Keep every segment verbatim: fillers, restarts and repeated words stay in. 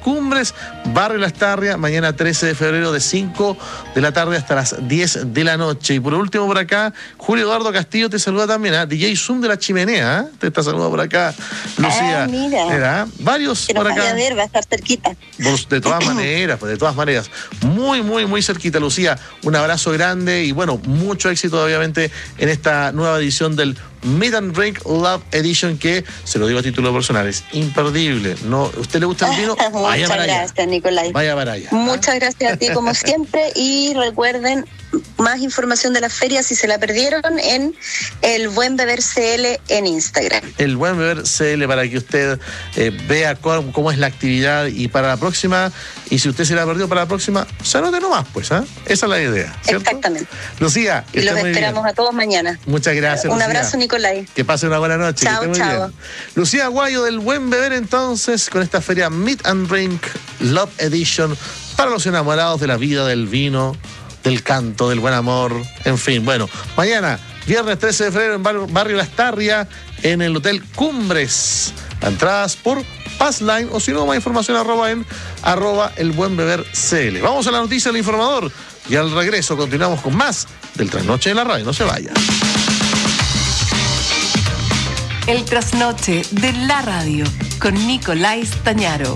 Cumbres, Barrio Lastarria, mañana trece de febrero de cinco de la tarde hasta las diez de la noche. Y por último por acá, Julio Eduardo Castillo te saluda también, ¿eh? D J Zoom de la Chimenea, ¿eh? Te está saludando por acá, Lucía. Ah, mira. Mira, varios que por nos acá. vaya a ver, va a estar cerquita. Pues de todas maneras, pues de todas maneras. Muy, muy, muy cerquita, Lucía. Un abrazo grande y bueno, mucho éxito obviamente en esta nueva edición del Meet and Drink Love Edition, que, se lo digo a título personal, es imperdible. No, ¿usted le gusta el vino? Vaya Muchas para allá. gracias, Nicolás. Vaya para allá. Muchas gracias a ti, como siempre. Y recuerden, más información de la feria, si se la perdieron, en El Buen Beber C L en Instagram. El Buen Beber C L, para que usted eh, vea cómo, cómo es la actividad y para la próxima, y si usted se la perdió para la próxima, se anote nomás, pues, ¿eh? Esa es la idea, ¿cierto? Exactamente. Lucía, y los esperamos a todos mañana. Muchas gracias, Un Lucía. abrazo, Nicolás. Que pase una buena noche. Chao, que esté muy chao. bien. Lucía Aguayo del Buen Beber, entonces, con esta feria Meet and Drink Love Edition para los enamorados de la vida, del vino, del canto, del buen amor, en fin. Bueno, mañana, viernes trece de febrero, en Barrio, Barrio Lastarria, en el Hotel Cumbres. Entradas por Passline, o si no, más información arroba en arroba el buen beber C L. Vamos a la noticia del informador y al regreso continuamos con más del Trasnoche de la Radio. No se vaya. El Trasnoche de la Radio con Nicolás Tañaro.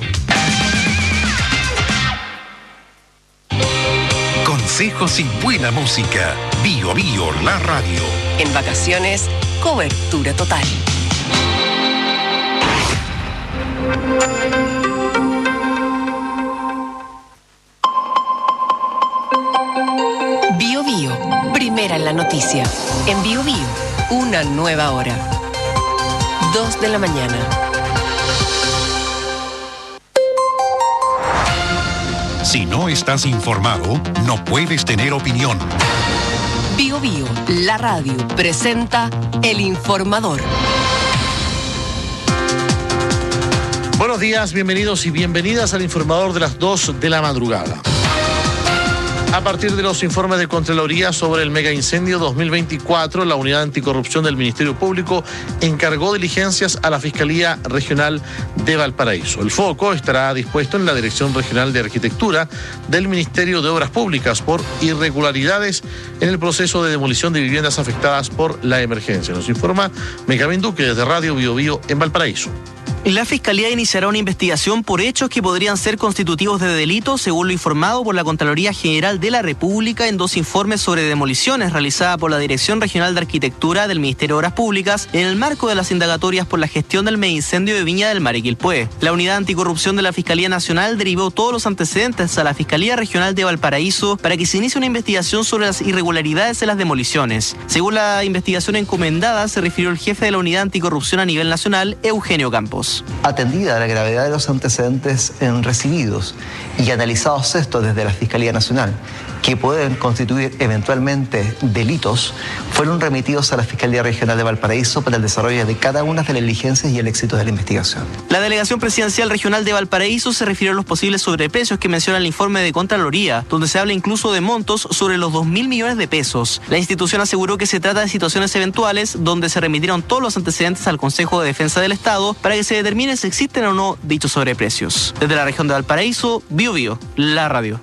Consejos y buena música. Bio Bio, la radio. En vacaciones, cobertura total. Bio Bio, primera en la noticia. En Bio Bio, una nueva hora. Dos de la mañana. Si no estás informado, no puedes tener opinión. Bio Bio, la radio, presenta El Informador. Buenos días, bienvenidos y bienvenidas al Informador de las dos de la madrugada. A partir de los informes de Contraloría sobre el mega incendio dos mil veinticuatro, la Unidad Anticorrupción del Ministerio Público encargó diligencias a la Fiscalía Regional de Valparaíso. El foco estará dispuesto en la Dirección Regional de Arquitectura del Ministerio de Obras Públicas por irregularidades en el proceso de demolición de viviendas afectadas por la emergencia. Nos informa Benjamín Duque desde Radio Bio Bio en Valparaíso. La Fiscalía iniciará una investigación por hechos que podrían ser constitutivos de delito, según lo informado por la Contraloría General de la República en dos informes sobre demoliciones realizadas por la Dirección Regional de Arquitectura del Ministerio de Obras Públicas en el marco de las indagatorias por la gestión del mega incendio de Viña del Mar y Quilpué. La Unidad Anticorrupción de la Fiscalía Nacional derivó todos los antecedentes a la Fiscalía Regional de Valparaíso para que se inicie una investigación sobre las irregularidades en las demoliciones. Según la investigación encomendada, se refirió el jefe de la Unidad Anticorrupción a nivel nacional, Eugenio Campos. Atendida la gravedad de los antecedentes en recibidos y analizados estos desde la Fiscalía Nacional, que pueden constituir eventualmente delitos, fueron remitidos a la Fiscalía Regional de Valparaíso para el desarrollo de cada una de las diligencias y el éxito de la investigación. La Delegación Presidencial Regional de Valparaíso se refirió a los posibles sobreprecios que menciona el informe de Contraloría, donde se habla incluso de montos sobre los dos mil millones de pesos. La institución aseguró que se trata de situaciones eventuales donde se remitieron todos los antecedentes al Consejo de Defensa del Estado para que se determine si existen o no dichos sobreprecios. Desde la región de Valparaíso, Bio Bio, la radio.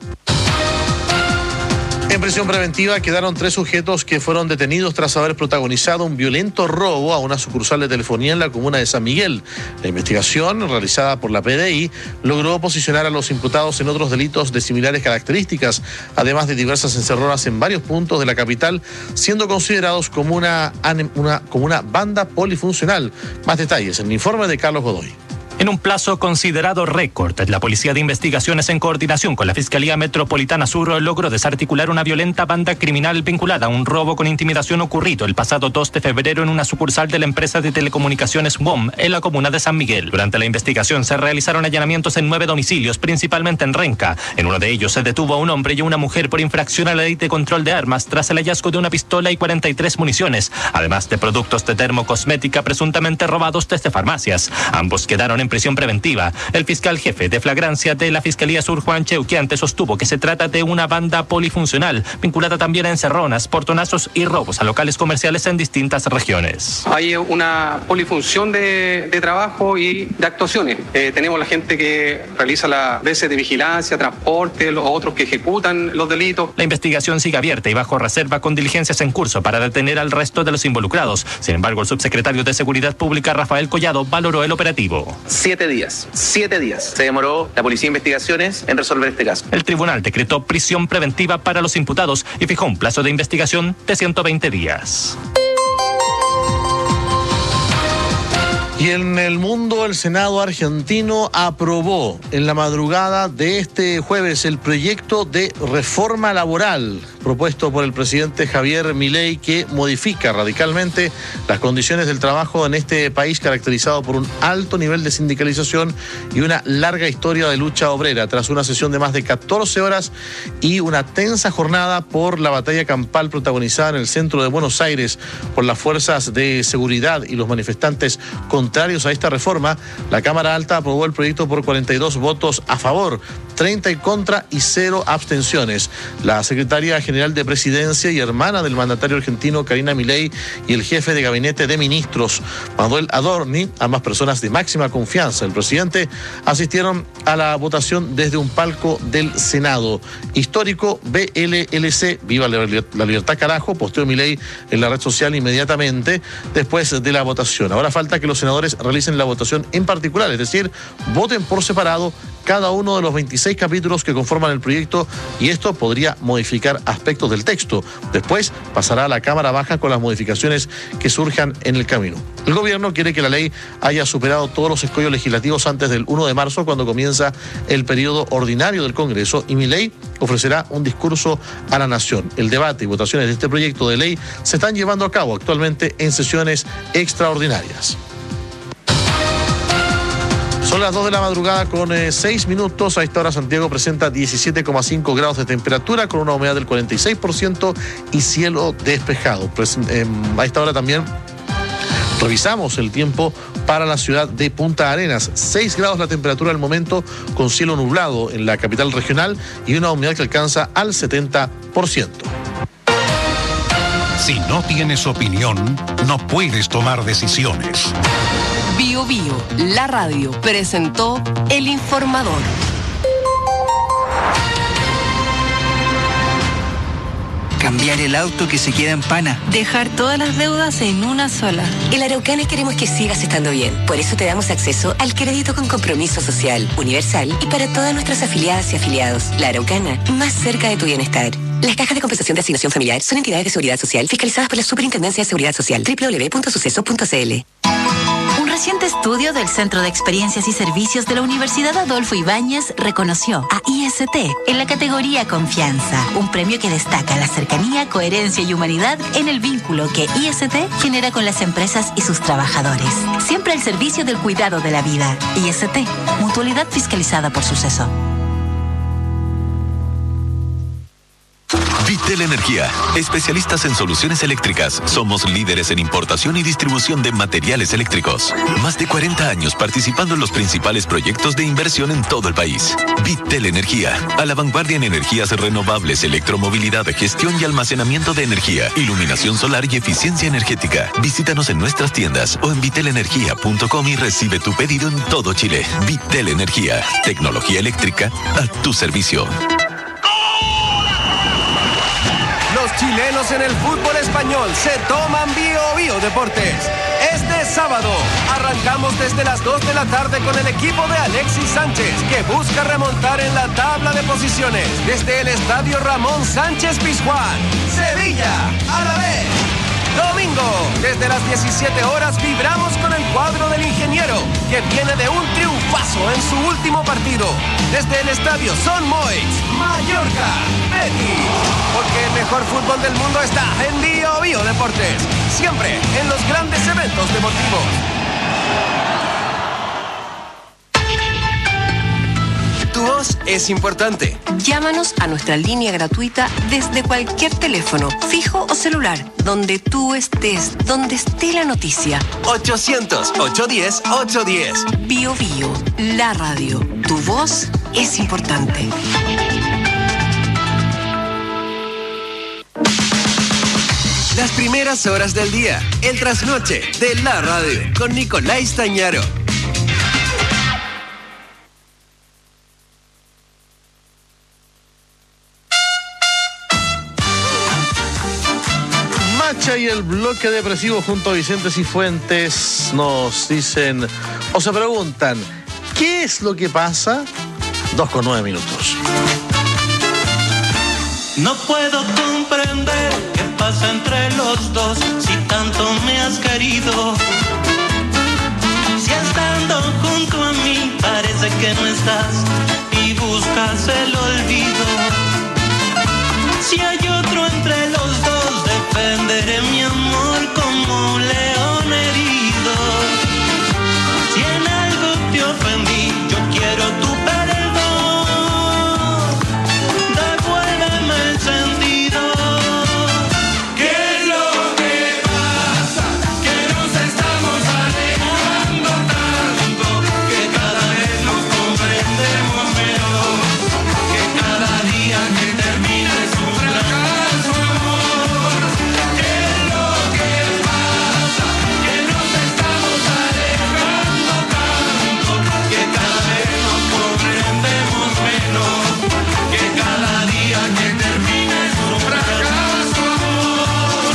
En prisión preventiva quedaron tres sujetos que fueron detenidos tras haber protagonizado un violento robo a una sucursal de telefonía en la comuna de San Miguel. La investigación, realizada por la P D I, logró posicionar a los imputados en otros delitos de similares características, además de diversas encerronas en varios puntos de la capital, siendo considerados como una, una, como una banda polifuncional. Más detalles en el informe de Carlos Godoy. En un plazo considerado récord, la Policía de Investigaciones, en coordinación con la Fiscalía Metropolitana Sur, logró desarticular una violenta banda criminal vinculada a un robo con intimidación ocurrido el pasado dos de febrero en una sucursal de la empresa de telecomunicaciones W O M en la comuna de San Miguel. Durante la investigación se realizaron allanamientos en nueve domicilios, principalmente en Renca. En uno de ellos se detuvo a un hombre y a una mujer por infracción a la ley de control de armas tras el hallazgo de una pistola y cuarenta y tres municiones, además de productos de termocosmética presuntamente robados desde farmacias. Ambos quedaron en en prisión preventiva. El fiscal jefe de flagrancia de la Fiscalía Sur, Juan Cheuquiante, sostuvo que se trata de una banda polifuncional, vinculada también a encerronas, portonazos y robos a locales comerciales en distintas regiones. Hay una polifunción de, de trabajo y de actuaciones. Eh, tenemos la gente que realiza las veces de vigilancia, transporte, los otros que ejecutan los delitos. La investigación sigue abierta y bajo reserva con diligencias en curso para detener al resto de los involucrados. Sin embargo, el subsecretario de Seguridad Pública, Rafael Collado, valoró el operativo. Siete días, siete días se demoró la Policía de Investigaciones en resolver este caso. El tribunal decretó prisión preventiva para los imputados y fijó un plazo de investigación de ciento veinte días. Y en el mundo, el Senado argentino aprobó en la madrugada de este jueves el proyecto de reforma laboral propuesto por el presidente Javier Milei, que modifica radicalmente las condiciones del trabajo en este país caracterizado por un alto nivel de sindicalización y una larga historia de lucha obrera. Tras una sesión de más de catorce horas y una tensa jornada por la batalla campal protagonizada en el centro de Buenos Aires por las fuerzas de seguridad y los manifestantes contrarios a esta reforma, la Cámara Alta aprobó el proyecto por cuarenta y dos votos a favor, treinta en contra y cero abstenciones. La secretaria general de Presidencia y hermana del mandatario argentino Karina Milei y el jefe de gabinete de ministros Manuel Adorni, ambas personas de máxima confianza del presidente, asistieron a la votación desde un palco del Senado. Histórico B L L C, viva la libertad carajo, posteó Milei en la red social inmediatamente después de la votación. Ahora falta que los senadores realicen la votación en particular, es decir, voten por separado cada uno de los veintiséis capítulos que conforman el proyecto, y esto podría modificar aspectos del texto. Después pasará a la Cámara Baja con las modificaciones que surjan en el camino. El gobierno quiere que la ley haya superado todos los escollos legislativos antes del primero de marzo, cuando comienza el periodo ordinario del Congreso, y Milei ofrecerá un discurso a la nación. El debate y votaciones de este proyecto de ley se están llevando a cabo actualmente en sesiones extraordinarias. Son las dos de la madrugada con eh, seis minutos. A esta hora Santiago presenta diecisiete coma cinco grados de temperatura con una humedad del cuarenta y seis por ciento y cielo despejado. Pues, eh, a esta hora también revisamos el tiempo para la ciudad de Punta Arenas. seis grados la temperatura al momento, con cielo nublado en la capital regional y una humedad que alcanza al setenta por ciento. Si no tienes opinión, no puedes tomar decisiones. Bio Bio, la radio, presentó El Informador. Cambiar el auto que se queda en pana. Dejar todas las deudas en una sola. En Araucana queremos que sigas estando bien. Por eso te damos acceso al crédito con compromiso social, universal y para todas nuestras afiliadas y afiliados. La Araucana, más cerca de tu bienestar. Las cajas de compensación de asignación familiar son entidades de seguridad social fiscalizadas por la Superintendencia de Seguridad Social. doble u doble u doble u punto suceso punto c l. Un reciente estudio del Centro de Experiencias y Servicios de la Universidad Adolfo Ibáñez reconoció a I S T en la categoría Confianza, un premio que destaca la cercanía, coherencia y humanidad en el vínculo que I S T genera con las empresas y sus trabajadores. Siempre al servicio del cuidado de la vida. I S T, mutualidad fiscalizada por Suceso. Vitel Energía, especialistas en soluciones eléctricas. Somos líderes en importación y distribución de materiales eléctricos. Más de cuarenta años participando en los principales proyectos de inversión en todo el país. Vitel Energía, a la vanguardia en energías renovables, electromovilidad, gestión y almacenamiento de energía, iluminación solar y eficiencia energética. Visítanos en nuestras tiendas o en vitel energía punto com y recibe tu pedido en todo Chile. Vitel Energía, tecnología eléctrica a tu servicio. Los chilenos en el fútbol español se toman Bio Bio Deportes. Este sábado arrancamos desde las dos de la tarde con el equipo de Alexis Sánchez, que busca remontar en la tabla de posiciones desde el Estadio Ramón Sánchez Pizjuán. Sevilla, a la vez. Domingo, desde las diecisiete horas, vibramos con el cuadro del Ingeniero, que viene de un triunfazo en su último partido. Desde el Estadio Son Moix, Mallorca, Betis. Porque el mejor fútbol del mundo está en Bio Bio Deportes. Siempre en los grandes eventos deportivos. Tu voz es importante. Llámanos a nuestra línea gratuita desde cualquier teléfono, fijo o celular, donde tú estés, donde esté la noticia. ochocientos, ochocientos diez, ochocientos diez. Bio Bio, la radio. Tu voz es importante. Las primeras horas del día, el trasnoche de la radio, con Nicolás Tañaro. Macha y el bloque depresivo junto a Vicente Cifuentes nos dicen, o se preguntan, ¿qué es lo que pasa? Dos con nueve minutos. No puedo comprender qué pasa entre los dos, si tanto me has querido. Si estando junto a mí parece que no estás y buscas el olvido. Si hay otro entre los dos, defenderé mi amor como un león herido. Si en algo te ofendí, yo quiero tu perdón. Devuélveme el sentido. ¿Qué es lo que pasa? Que nos estamos alejando tanto, que cada vez nos comprendemos menos, que cada día que termina es un fracaso, amor. ¿Qué es lo que pasa? Que nos estamos alejando tanto, que cada vez nos comprendemos menos, que cada día que termina es un fracaso, amor.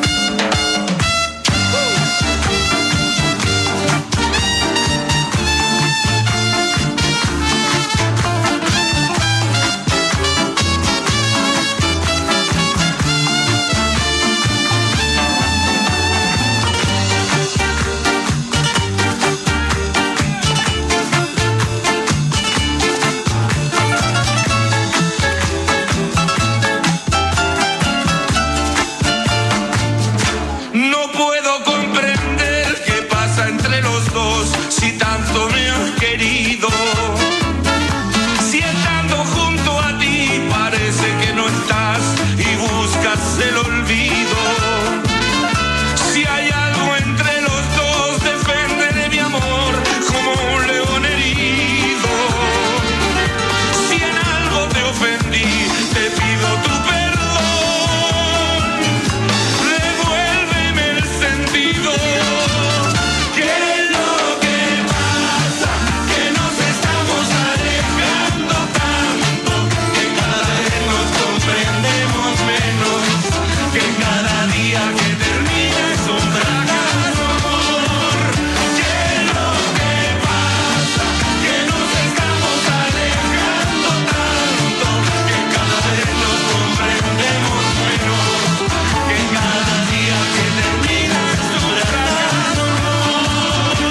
No puedo comprender qué pasa entre los dos, si tanto me has querido. Si estando junto a ti parece que no estás y buscas el olvido. Si hay algo entre los dos, defenderé mi amor como un león herido. Si en algo te ofendí, te pido tu perdón. Devuélveme el sentido. ¿Qué es lo que pasa? Que nos estamos alejando tanto, que cada vez nos comprendemos menos, que cada día que termina es un fracaso, amor. ¿Qué es lo que pasa? Que nos estamos alejando tanto, que cada vez nos comprendemos menos, que cada día que termina es un fracaso, amor.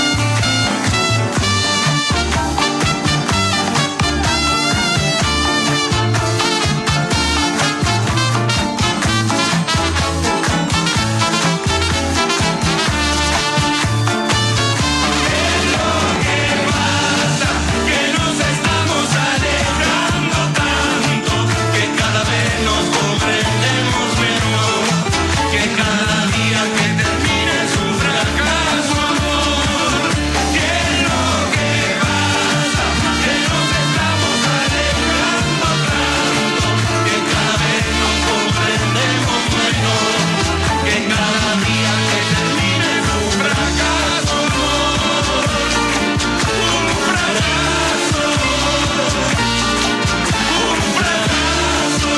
Que nos estamos alejando tanto, que cada vez nos comprendemos menos, que cada día que termina es un fracaso, amor. ¿Qué es lo que pasa? Que nos estamos alejando tanto, que cada vez nos comprendemos menos, que cada día que termina es un fracaso, amor. Un fracaso, un fracaso,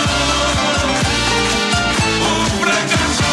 un fracaso.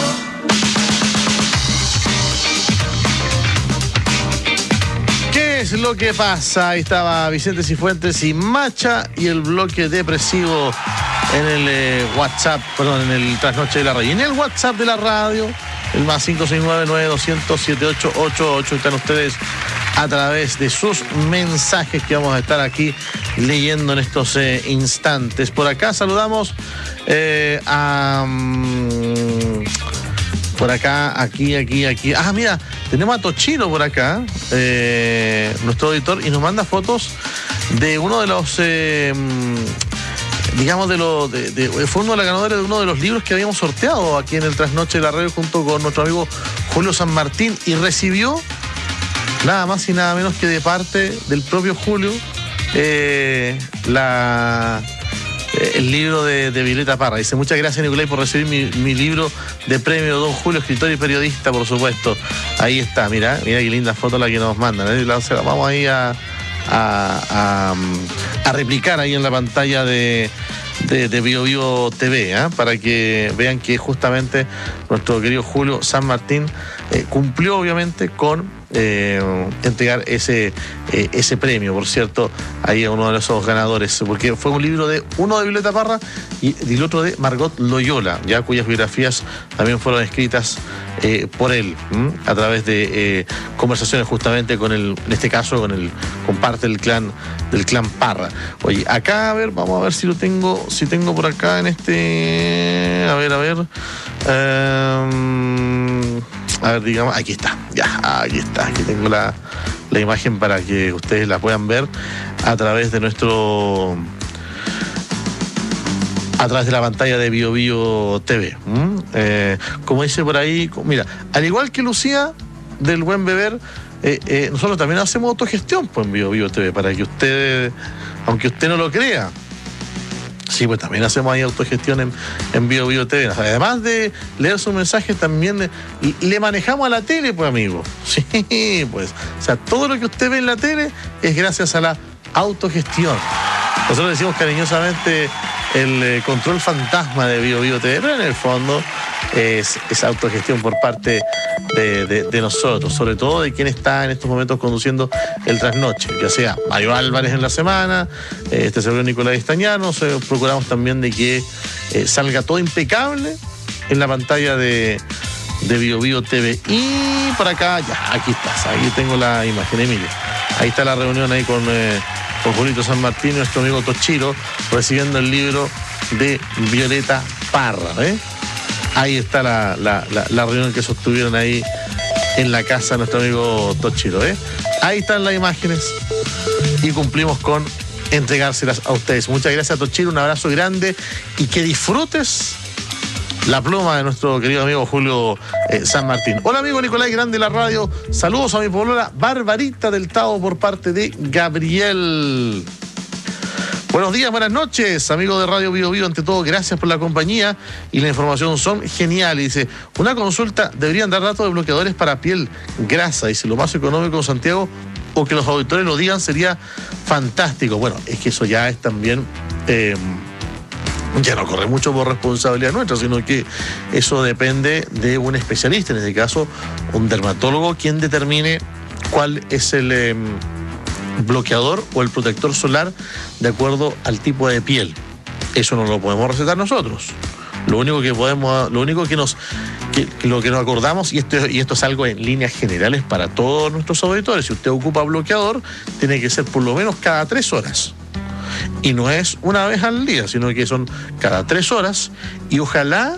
¿Qué es lo que pasa? Ahí estaba Vicente Cifuentes y Macha y el bloque depresivo en el eh, WhatsApp, perdón, en el trasnoche de la radio. Y en el WhatsApp de la radio, el más cinco seis nueve, nueve dos cero cero, siete ocho ocho ocho, están ustedes a través de sus mensajes que vamos a estar aquí leyendo en estos eh, instantes. Por acá saludamos eh, a... Um, por acá, aquí, aquí, aquí. Ah, mira, tenemos a Tochino por acá, eh, nuestro editor, y nos manda fotos de uno de los, eh, digamos, de los, de, de, fue uno de los ganadores de uno de los libros que habíamos sorteado aquí en el Trasnoche de la Radio junto con nuestro amigo Julio San Martín, y recibió nada más y nada menos que de parte del propio Julio eh, la... el libro de, de Violeta Parra. Dice: muchas gracias, Nicolás, por recibir mi, mi libro de premio, don Julio, escritor y periodista, por supuesto. Ahí está, mira, mira qué linda foto la que nos mandan, ¿eh? La, la vamos ahí a, a, a, a replicar ahí en la pantalla de, de, de Bio Bio T V, ¿eh? Para que vean que justamente nuestro querido Julio San Martín eh, cumplió obviamente con Eh, entregar ese eh, ese premio, por cierto, ahí a uno de esos ganadores, porque fue un libro de uno de Violeta Parra y, y el otro de Margot Loyola, ya cuyas biografías también fueron escritas eh, por él, ¿m? a través de eh, conversaciones justamente con el, en este caso con el con parte del clan del clan Parra. Oye, acá a ver, vamos a ver si lo tengo, si tengo por acá en este, a ver, a ver. Um, A ver, digamos, aquí está, ya, aquí está, aquí tengo la, la imagen para que ustedes la puedan ver a través de nuestro, a través de la pantalla de Bio Bio T V. ¿Mm? Eh, como dice por ahí, mira, al igual que Lucía del Buen Beber, eh, eh, nosotros también hacemos autogestión pues, en Bio Bio T V, para que usted, aunque usted no lo crea. Sí, pues también hacemos ahí autogestión en, en Bio Bio T V. Además de leer sus mensajes, también le, le manejamos a la tele, pues, amigo. Sí, pues. O sea, todo lo que usted ve en la tele es gracias a la autogestión. Nosotros decimos cariñosamente el eh, control fantasma de Bio Bio T V, pero en el fondo es, es autogestión por parte de, de, de nosotros, sobre todo de quien está en estos momentos conduciendo el trasnoche, ya sea Mario Álvarez en la semana, eh, este servidor Nicolás Estañanos, eh, procuramos también de que eh, salga todo impecable en la pantalla de, de Bio Bio T V. Y por acá, ya, aquí estás, ahí tengo la imagen, Emilio. Ahí está la reunión ahí con... Eh, con Julito San Martín, nuestro amigo Tochiro, recibiendo el libro de Violeta Parra, ¿eh? Ahí está la, la, la, la reunión que sostuvieron ahí en la casa de nuestro amigo Tochiro, ¿eh? Ahí están las imágenes y cumplimos con entregárselas a ustedes. Muchas gracias, Tochiro, un abrazo grande y que disfrutes la pluma de nuestro querido amigo Julio eh, San Martín. Hola, amigo Nicolás Grande de la radio. Saludos a mi polola Barbarita del Tao por parte de Gabriel. Buenos días, buenas noches, amigo de Radio Bio Bio. Ante todo, gracias por la compañía y la información son geniales. Dice, una consulta, deberían dar datos de bloqueadores para piel grasa. Dice, lo más económico, Santiago, o que los auditores lo digan sería fantástico. Bueno, es que eso ya es también... Eh, ya no corre mucho por responsabilidad nuestra, sino que eso depende de un especialista, en este caso un dermatólogo, quien determine cuál es el eh, bloqueador o el protector solar de acuerdo al tipo de piel. Eso no lo podemos recetar nosotros. Lo único que podemos, lo único que nos, que, lo que nos acordamos, y esto, y esto es algo en líneas generales para todos nuestros auditores, si usted ocupa bloqueador, tiene que ser por lo menos cada tres horas. Y no es una vez al día, sino que son cada tres horas. Y ojalá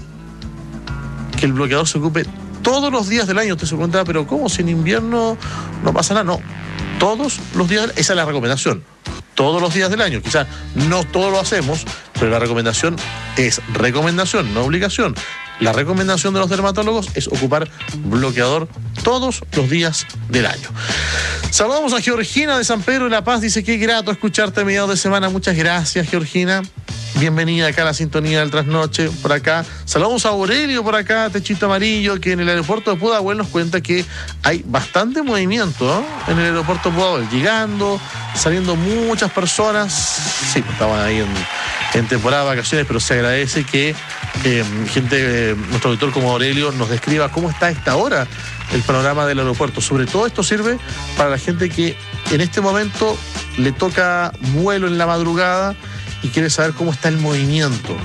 que el bloqueador se ocupe todos los días del año. Usted se pregunta, pero ¿cómo? Si en invierno no pasa nada. No, todos los días, esa es la recomendación. Todos los días del año. Quizás no todos lo hacemos, pero la recomendación es recomendación, no obligación. La recomendación de los dermatólogos es ocupar bloqueador todos los días del año. Saludamos a Georgina de San Pedro de la Paz. Dice, qué grato escucharte a mediados de semana. Muchas gracias, Georgina. Bienvenida acá a la sintonía del trasnoche, por acá. Saludamos a Aurelio por acá, Techito Amarillo, que en el aeropuerto de Pudahuel nos cuenta que hay bastante movimiento, ¿no? En el aeropuerto de Pudahuel, llegando, saliendo muchas personas. Sí, estaban ahí en, en temporada de vacaciones, pero se agradece que eh, gente, eh, nuestro auditor como Aurelio, nos describa cómo está a esta hora el panorama del aeropuerto. Sobre todo esto sirve para la gente que en este momento le toca vuelo en la madrugada y quiere saber cómo está el movimiento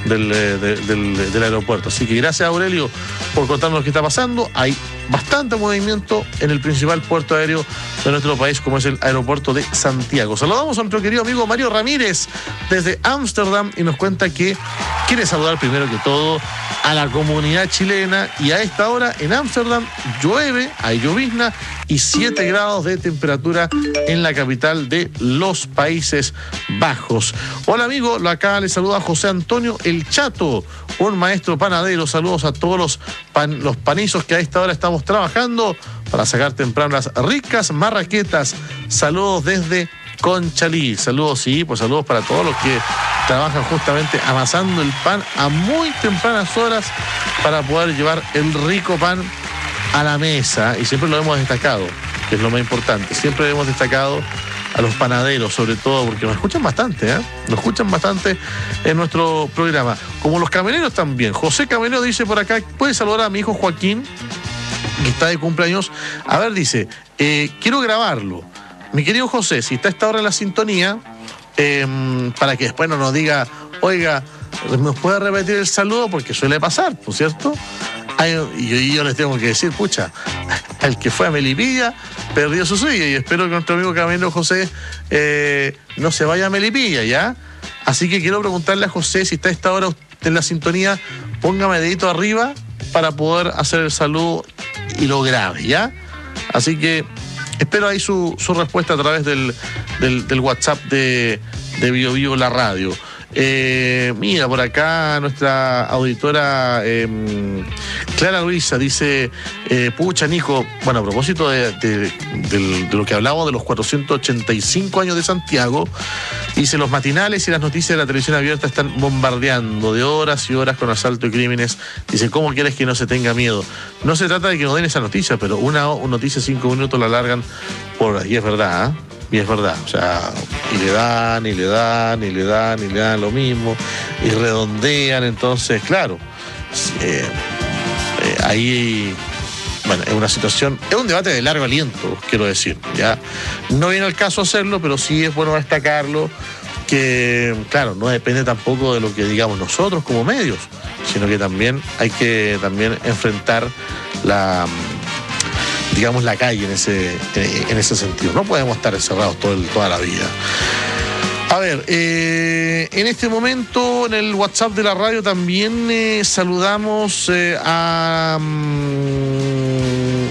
del, de, del, del aeropuerto. Así que gracias, Aurelio, por contarnos lo que está pasando. Hay bastante movimiento en el principal puerto aéreo de nuestro país, como es el aeropuerto de Santiago. Saludamos a nuestro querido amigo Mario Ramírez desde Ámsterdam y nos cuenta que quiere saludar primero que todo a la comunidad chilena, y a esta hora en Ámsterdam llueve, hay llovizna y siete grados de temperatura en la capital de los Países Bajos. Hola amigo, acá le saluda José Antonio El Chato, un maestro panadero. Saludos a todos los, pan, los panizos que a esta hora estamos trabajando para sacar tempranas ricas marraquetas. Saludos desde Conchalí. Saludos, sí, pues saludos para todos los que trabajan justamente amasando el pan a muy tempranas horas para poder llevar el rico pan a la mesa, y siempre lo hemos destacado, que es lo más importante. Siempre hemos destacado a los panaderos, sobre todo, porque nos escuchan bastante, ¿eh? Nos escuchan bastante en nuestro programa. Como los camioneros también. José Camionero dice por acá, puede saludar a mi hijo Joaquín, que está de cumpleaños. A ver, dice, eh, quiero grabarlo. Mi querido José, si está a esta hora en la sintonía, eh, para que después no nos diga, oiga, ¿nos puede repetir el saludo? Porque suele pasar, ¿por cierto? Ay, y yo, y yo les tengo que decir, pucha, el que fue a Melipilla perdió su suya, y espero que nuestro amigo Camilo José eh, no se vaya a Melipilla, ¿ya? Así que quiero preguntarle a José, si está a esta hora en la sintonía, póngame dedito arriba para poder hacer el saludo y lo grabe, ¿ya? Así que espero ahí su, su respuesta a través del, del, del WhatsApp de, de Bio Bio La Radio. Eh, mira, por acá nuestra auditora eh, Clara Luisa dice, eh, pucha, Nico, bueno, a propósito de, de, de, de lo que hablamos de los cuatrocientos ochenta y cinco años de Santiago, dice, los matinales y las noticias de la televisión abierta están bombardeando de horas y horas con asalto y crímenes. Dice, ¿cómo quieres que no se tenga miedo? No se trata de que nos den esa noticia, pero una, una noticia cinco minutos la largan por ahí, y es verdad, ¿eh? Y es verdad, o sea, y le dan, y le dan, y le dan, y le dan lo mismo, y redondean. Entonces, claro, eh, eh, ahí, bueno, es una situación, es un debate de largo aliento, quiero decir, ya. No viene al caso hacerlo, pero sí es bueno destacarlo, que, claro, no depende tampoco de lo que digamos nosotros como medios, sino que también hay que también enfrentar la... digamos, la calle en ese, en ese sentido. No podemos estar encerrados todo el, toda la vida. A ver, eh, en este momento en el WhatsApp de la radio también eh, saludamos eh, a, um,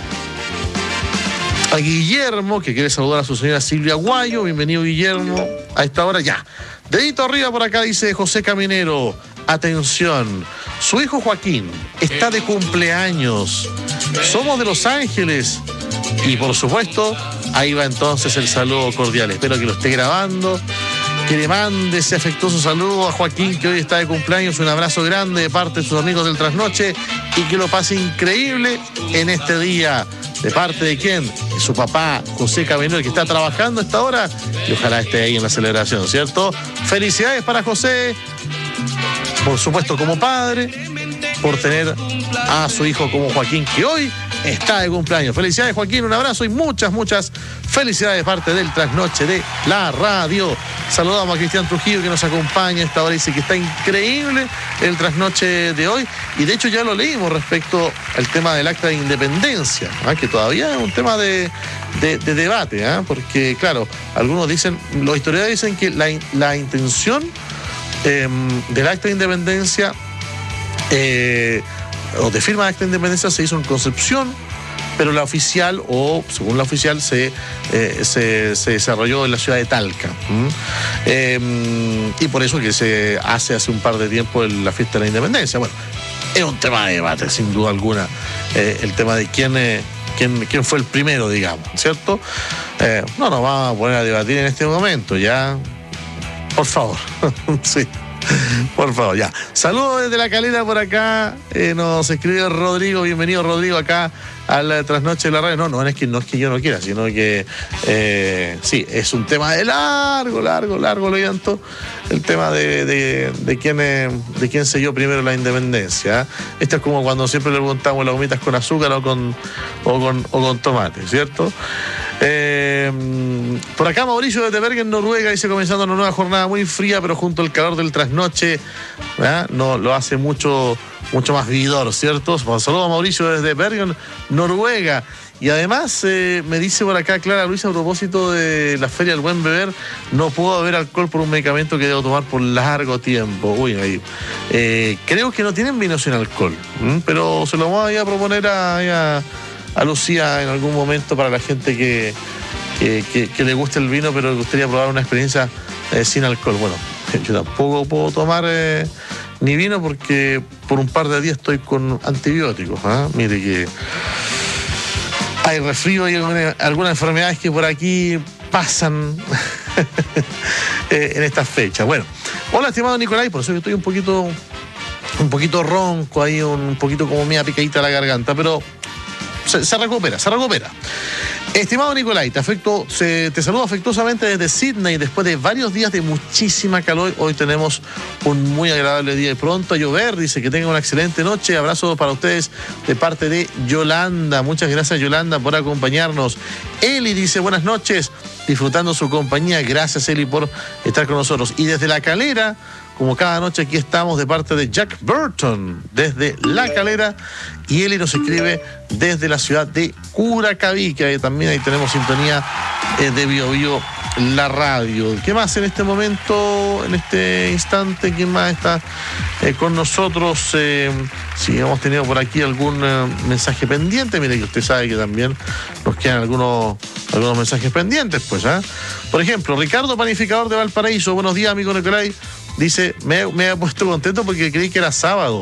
a Guillermo, que quiere saludar a su señora Silvia Guayo. Bienvenido, Guillermo. A esta hora ya. Dedito arriba por acá, dice José Caminero. Atención, su hijo Joaquín está de cumpleaños. Somos de Los Ángeles. Y por supuesto, ahí va entonces el saludo cordial. Espero que lo esté grabando, que le mande ese afectuoso saludo a Joaquín, que hoy está de cumpleaños. Un abrazo grande de parte de sus amigos del Trasnoche, y que lo pase increíble en este día. ¿De parte de quién? De su papá, José Caminero, que está trabajando a esta hora, y ojalá esté ahí en la celebración, ¿cierto? Felicidades para José, por supuesto como padre, por tener a su hijo como Joaquín, que hoy está de cumpleaños. Felicidades, Joaquín, un abrazo y muchas, muchas felicidades de parte del Trasnoche de la radio. Saludamos a Cristian Trujillo, que nos acompaña a esta hora. Dice que está increíble el Trasnoche de hoy, y de hecho ya lo leímos respecto al tema del acta de independencia, ¿eh? Que todavía es un tema de, de, de debate, ¿eh? Porque claro, algunos dicen, los historiadores dicen que la, la intención eh, del acta de independencia eh, o de firma de acta de independencia se hizo en Concepción, pero la oficial, o según la oficial, se, eh, se, se desarrolló en la ciudad de Talca. ¿Mm? Eh, y por eso que se hace hace un par de tiempo la fiesta de la independencia. Bueno, es un tema de debate, sin duda alguna, eh, el tema de quién, eh, quién, quién fue el primero, digamos, ¿cierto? Eh, no nos vamos a poner a debatir en este momento, ya. Por favor, sí. Por favor, ya. Saludos desde La Calera por acá. Eh, nos escribe Rodrigo. Bienvenido, Rodrigo, acá a la Trasnoche de la radio. No, no es que, no es que yo no quiera, sino que eh, sí, es un tema de largo, largo, largo lento. El tema de, de, de quién eh, de quién selló primero la independencia. ¿eh? Esto es como cuando siempre le preguntamos las gomitas con azúcar o con, o con, o con tomate, ¿cierto? Eh, por acá Mauricio desde Bergen, Noruega, dice comenzando una nueva jornada muy fría, pero junto al calor del trasnoche, ¿verdad? No, lo hace mucho, mucho más vividor, ¿cierto? Saludos a Mauricio desde Bergen, Noruega. Y además eh, me dice por acá Clara Luisa, a propósito de la Feria del Buen Beber, no puedo beber alcohol por un medicamento que debo tomar por largo tiempo. Uy, ahí. Eh, creo que no tienen vino sin alcohol, ¿m? Pero se lo voy a proponer a, a, a Lucía en algún momento para la gente que, que, que, que le guste el vino, pero le gustaría probar una experiencia eh, sin alcohol. Bueno, yo tampoco puedo tomar eh, ni vino porque por un par de días estoy con antibióticos. ¿eh? Mire que hay resfrío y alguna, algunas enfermedades que por aquí pasan eh, en estas fechas. Bueno, hola estimado Nicolai, por eso yo estoy un poquito un poquito ronco ahí, un poquito como media picadita la garganta, pero se, se recupera, se recupera. Estimado Nicolai, te, afecto, se, te saludo afectuosamente desde Sydney. Después de varios días de muchísima calor, hoy tenemos un muy agradable día y pronto a llover. Dice que tengan una excelente noche. Abrazo para ustedes de parte de Yolanda. Muchas gracias, Yolanda, por acompañarnos. Eli dice buenas noches, disfrutando su compañía. Gracias, Eli, por estar con nosotros. Y desde La Calera, como cada noche aquí estamos de parte de Jack Burton, desde La Calera, y Eli nos escribe desde la ciudad de Curacaví, que también ahí tenemos sintonía eh, de Bio Bio, la radio. ¿Qué más en este momento, en este instante? ¿Quién más está eh, con nosotros? Eh, si hemos tenido por aquí algún eh, mensaje pendiente, mire que usted sabe que también nos quedan algunos, algunos mensajes pendientes, pues, ¿eh? Por ejemplo, Ricardo Panificador de Valparaíso, buenos días, amigo Nicolai. Dice, me, me he puesto contento porque creí que era sábado.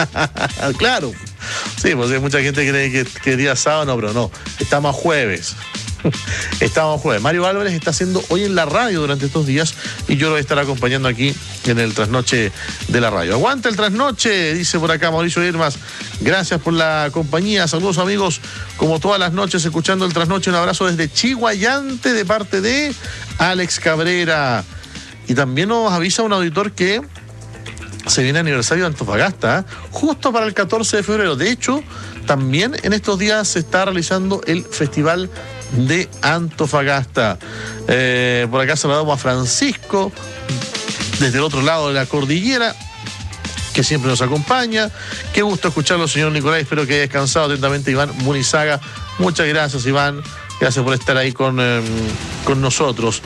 Claro. Sí, pues hay mucha gente que cree que, que día sábado, no, pero no. Estamos a jueves. Estamos a jueves. Mario Álvarez está haciendo hoy en la radio durante estos días y yo lo voy a estar acompañando aquí en el trasnoche de la radio. Aguanta el trasnoche, dice por acá Mauricio Irmas. Gracias por la compañía. Saludos, amigos, como todas las noches, escuchando el trasnoche. Un abrazo desde Chihuayante de parte de Alex Cabrera. Y también nos avisa un auditor que se viene aniversario de Antofagasta, ¿eh? Justo para el catorce de febrero. De hecho, también en estos días se está realizando el Festival de Antofagasta. Eh, por acá saludamos a Francisco, desde el otro lado de la cordillera, que siempre nos acompaña. Qué gusto escucharlo, señor Nicolai. Espero que haya descansado atentamente, Iván Munizaga. Muchas gracias, Iván. Gracias por estar ahí con, eh, con nosotros.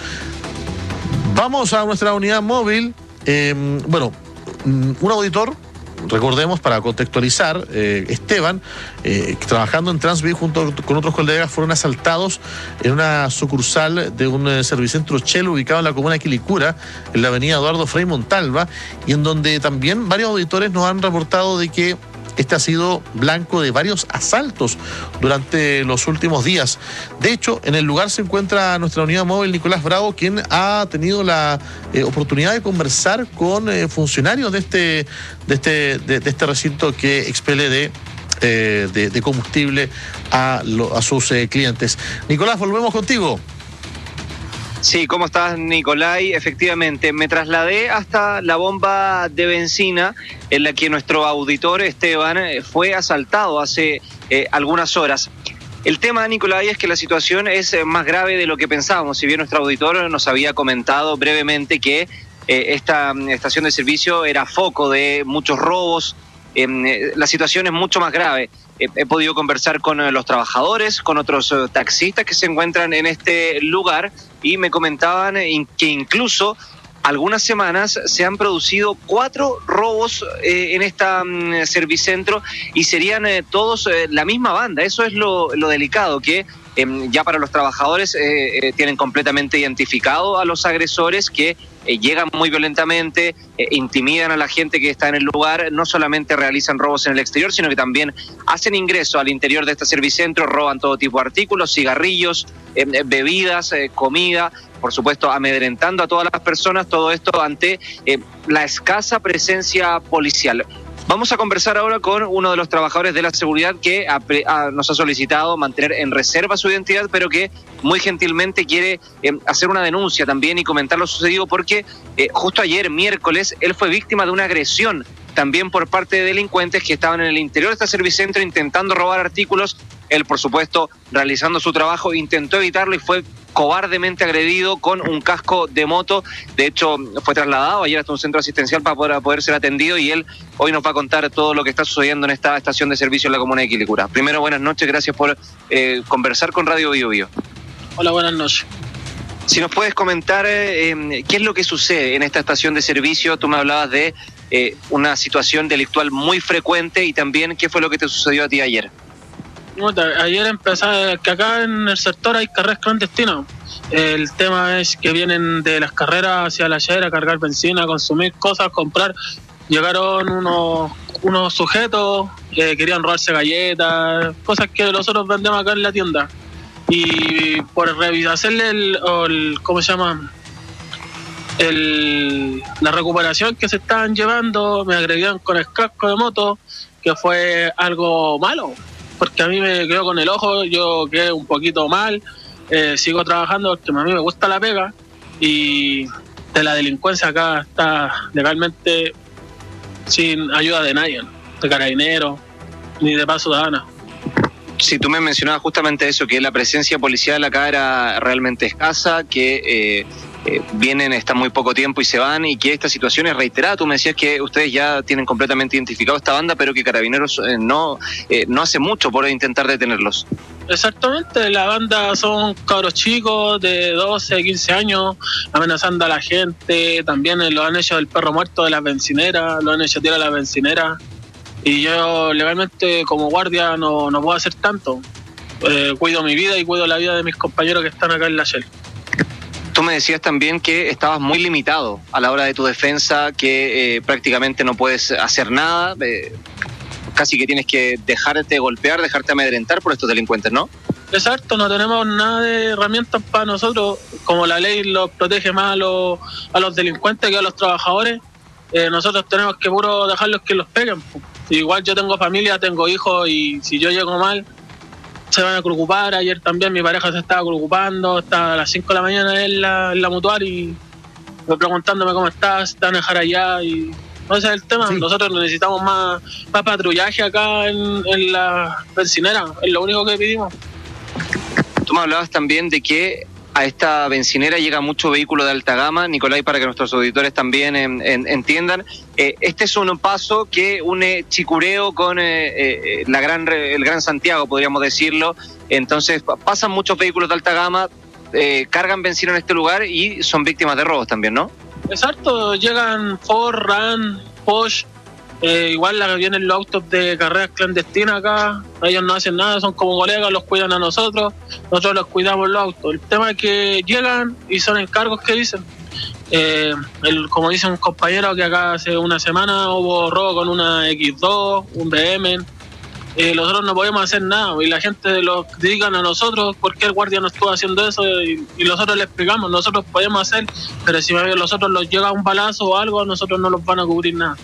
Vamos a nuestra unidad móvil. Eh, bueno, un auditor, recordemos, para contextualizar, eh, Esteban, eh, trabajando en Transvi junto con otros colegas, fueron asaltados en una sucursal de un eh, servicentro Shell ubicado en la comuna de Quilicura, en la avenida Eduardo Frei Montalva, y en donde también varios auditores nos han reportado de que este ha sido blanco de varios asaltos durante los últimos días. De hecho, en el lugar se encuentra nuestra unidad móvil Nicolás Bravo, quien ha tenido la eh, oportunidad de conversar con eh, funcionarios de este, de este, de, de este recinto que expele de, eh, de, de combustible a, lo, a sus eh, clientes. Nicolás, volvemos contigo. Sí, ¿cómo estás, Nicolai? Efectivamente, me trasladé hasta la bomba de benzina en la que nuestro auditor Esteban fue asaltado hace eh, algunas horas. El tema, Nicolai, es que la situación es más grave de lo que pensábamos. Si bien nuestro auditor nos había comentado brevemente que eh, esta estación de servicio era foco de muchos robos, eh, la situación es mucho más grave. Eh, he podido conversar con eh, los trabajadores, con otros eh, taxistas que se encuentran en este lugar y me comentaban eh, que incluso algunas semanas se han producido cuatro robos eh, en esta um, servicentro y serían eh, todos eh, la misma banda. Eso es lo, lo delicado, que eh, ya para los trabajadores eh, eh, tienen completamente identificado a los agresores que eh, llegan muy violentamente, eh, intimidan a la gente que está en el lugar, no solamente realizan robos en el exterior, sino que también hacen ingreso al interior de este servicentro, roban todo tipo de artículos, cigarrillos, eh, bebidas, eh, comida, por supuesto amedrentando a todas las personas, todo esto ante eh, la escasa presencia policial. Vamos a conversar ahora con uno de los trabajadores de la seguridad que a, a, nos ha solicitado mantener en reserva su identidad, pero que muy gentilmente quiere eh, hacer una denuncia también y comentar lo sucedido, porque eh, justo ayer, miércoles, él fue víctima de una agresión también por parte de delincuentes que estaban en el interior de este servicentro intentando robar artículos. Él Él, por supuesto, realizando su trabajo, intentó evitarlo y fue cobardemente agredido con un casco de moto. De hecho, fue trasladado ayer hasta un centro asistencial para poder, poder ser atendido, y él hoy nos va a contar todo lo que está sucediendo en esta estación de servicio en la comuna de Quilicura. Primero, buenas noches, gracias por eh, conversar con Radio Bio Bio. Hola, buenas noches. Si nos puedes comentar eh, qué es lo que sucede en esta estación de servicio. Tú me hablabas de eh, una situación delictual muy frecuente, y también qué fue lo que te sucedió a ti ayer. Ayer empecé que acá en el sector hay carreras clandestinas. El tema es que vienen de las carreras hacia la Share a cargar benzina, a consumir cosas, comprar. Llegaron unos, unos sujetos que querían robarse galletas, cosas que nosotros vendemos acá en la tienda. Y por hacerle el, el ¿cómo se llama? El, la recuperación que se estaban llevando, me agredieron con el casco de moto, que fue algo malo, porque a mí me quedó con el ojo, yo quedé un poquito mal, eh, sigo trabajando porque a mí me gusta la pega, y de la delincuencia acá está legalmente sin ayuda de nadie, de carabineros, ni de paz ciudadana. Si tú me mencionabas justamente eso, que la presencia policial acá era realmente escasa, que eh, eh, vienen, están muy poco tiempo y se van, y que esta situación es reiterada. Tú me decías que ustedes ya tienen completamente identificado esta banda, pero que Carabineros eh, no, eh, no hace mucho por intentar detenerlos. Exactamente, la banda son cabros chicos de doce, quince años, amenazando a la gente. También lo han hecho el perro muerto de las bencineras, lo han hecho tirar a las bencineras. Y yo legalmente como guardia no, no puedo hacer tanto. Eh, cuido mi vida y cuido la vida de mis compañeros que están acá en la Shell. Tú me decías también que estabas muy limitado a la hora de tu defensa, que eh, prácticamente no puedes hacer nada, eh, casi que tienes que dejarte golpear, dejarte amedrentar por estos delincuentes, ¿no? Exacto, no tenemos nada de herramientas para nosotros. Como la ley los protege más a los, a los delincuentes que a los trabajadores, eh, nosotros tenemos que puro dejarlos que los peguen. Igual yo tengo familia, tengo hijos, y si yo llego mal, se van a preocupar. Ayer también mi pareja se estaba preocupando, estaba a las cinco de la mañana en la, en la mutual y me preguntándome cómo estás, están a dejar allá, y no, ese es el tema. Sí. Nosotros necesitamos más, más patrullaje acá en, en la bencinera, es lo único que pedimos. Tú me hablabas también de que a esta bencinera llega mucho vehículo de alta gama. Nicolai, para que nuestros auditores también en, en, entiendan, eh, este es un paso que une Chicureo con eh, eh, la gran, el Gran Santiago, podríamos decirlo. Entonces pasan muchos vehículos de alta gama, eh, cargan benzina en este lugar y son víctimas de robos también, ¿no? Exacto, llegan Ford, Ram, Porsche, eh, igual la, vienen los autos de carreras clandestinas acá. Ellos no hacen nada, son como colegas, los cuidan a nosotros, nosotros los cuidamos los autos. El tema es que llegan y son encargos que dicen. Eh, el, como dice un compañero, que acá hace una semana hubo robo con una equis dos, un B M. Eh, nosotros no podemos hacer nada, y la gente los critican a nosotros porque el guardia no estuvo haciendo eso, y, y nosotros les explicamos, nosotros podemos hacer, pero si a nosotros los llega un balazo o algo, a nosotros no los van a cubrir nada.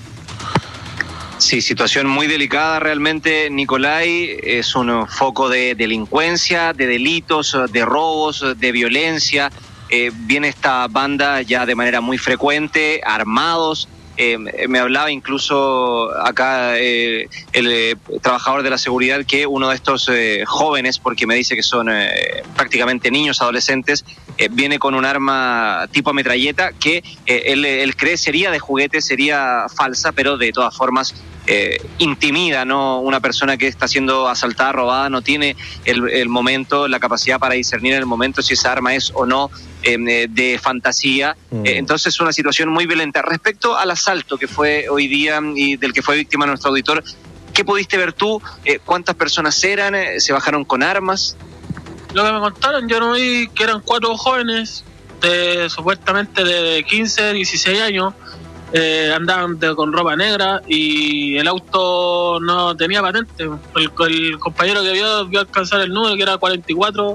Sí, situación muy delicada realmente, Nicolai. Es un foco de delincuencia, de delitos, de robos, de violencia. Eh, viene esta banda ya de manera muy frecuente, armados. Eh, me hablaba incluso acá eh, el eh, trabajador de la seguridad, que uno de estos eh, jóvenes, porque me dice que son eh, prácticamente niños, adolescentes, eh, viene con un arma tipo metralleta que eh, él, él cree sería de juguete, sería falsa, pero de todas formas eh, intimida, ¿no? Una persona que está siendo asaltada, robada, no tiene el, el momento, la capacidad para discernir en el momento si esa arma es o no eh, de fantasía. Mm. Eh, entonces es una situación muy violenta. Respecto al asalto que fue hoy día y del que fue víctima nuestro auditor, ¿qué pudiste ver tú? Eh, ¿Cuántas personas eran? ¿Se bajaron con armas? Lo que me contaron, yo no vi que eran cuatro jóvenes, de, supuestamente de quince, dieciséis años, eh, andaban de, con ropa negra, y el auto no tenía patente. El, el compañero que vio vio alcanzar el número, que era cuarenta y cuatro,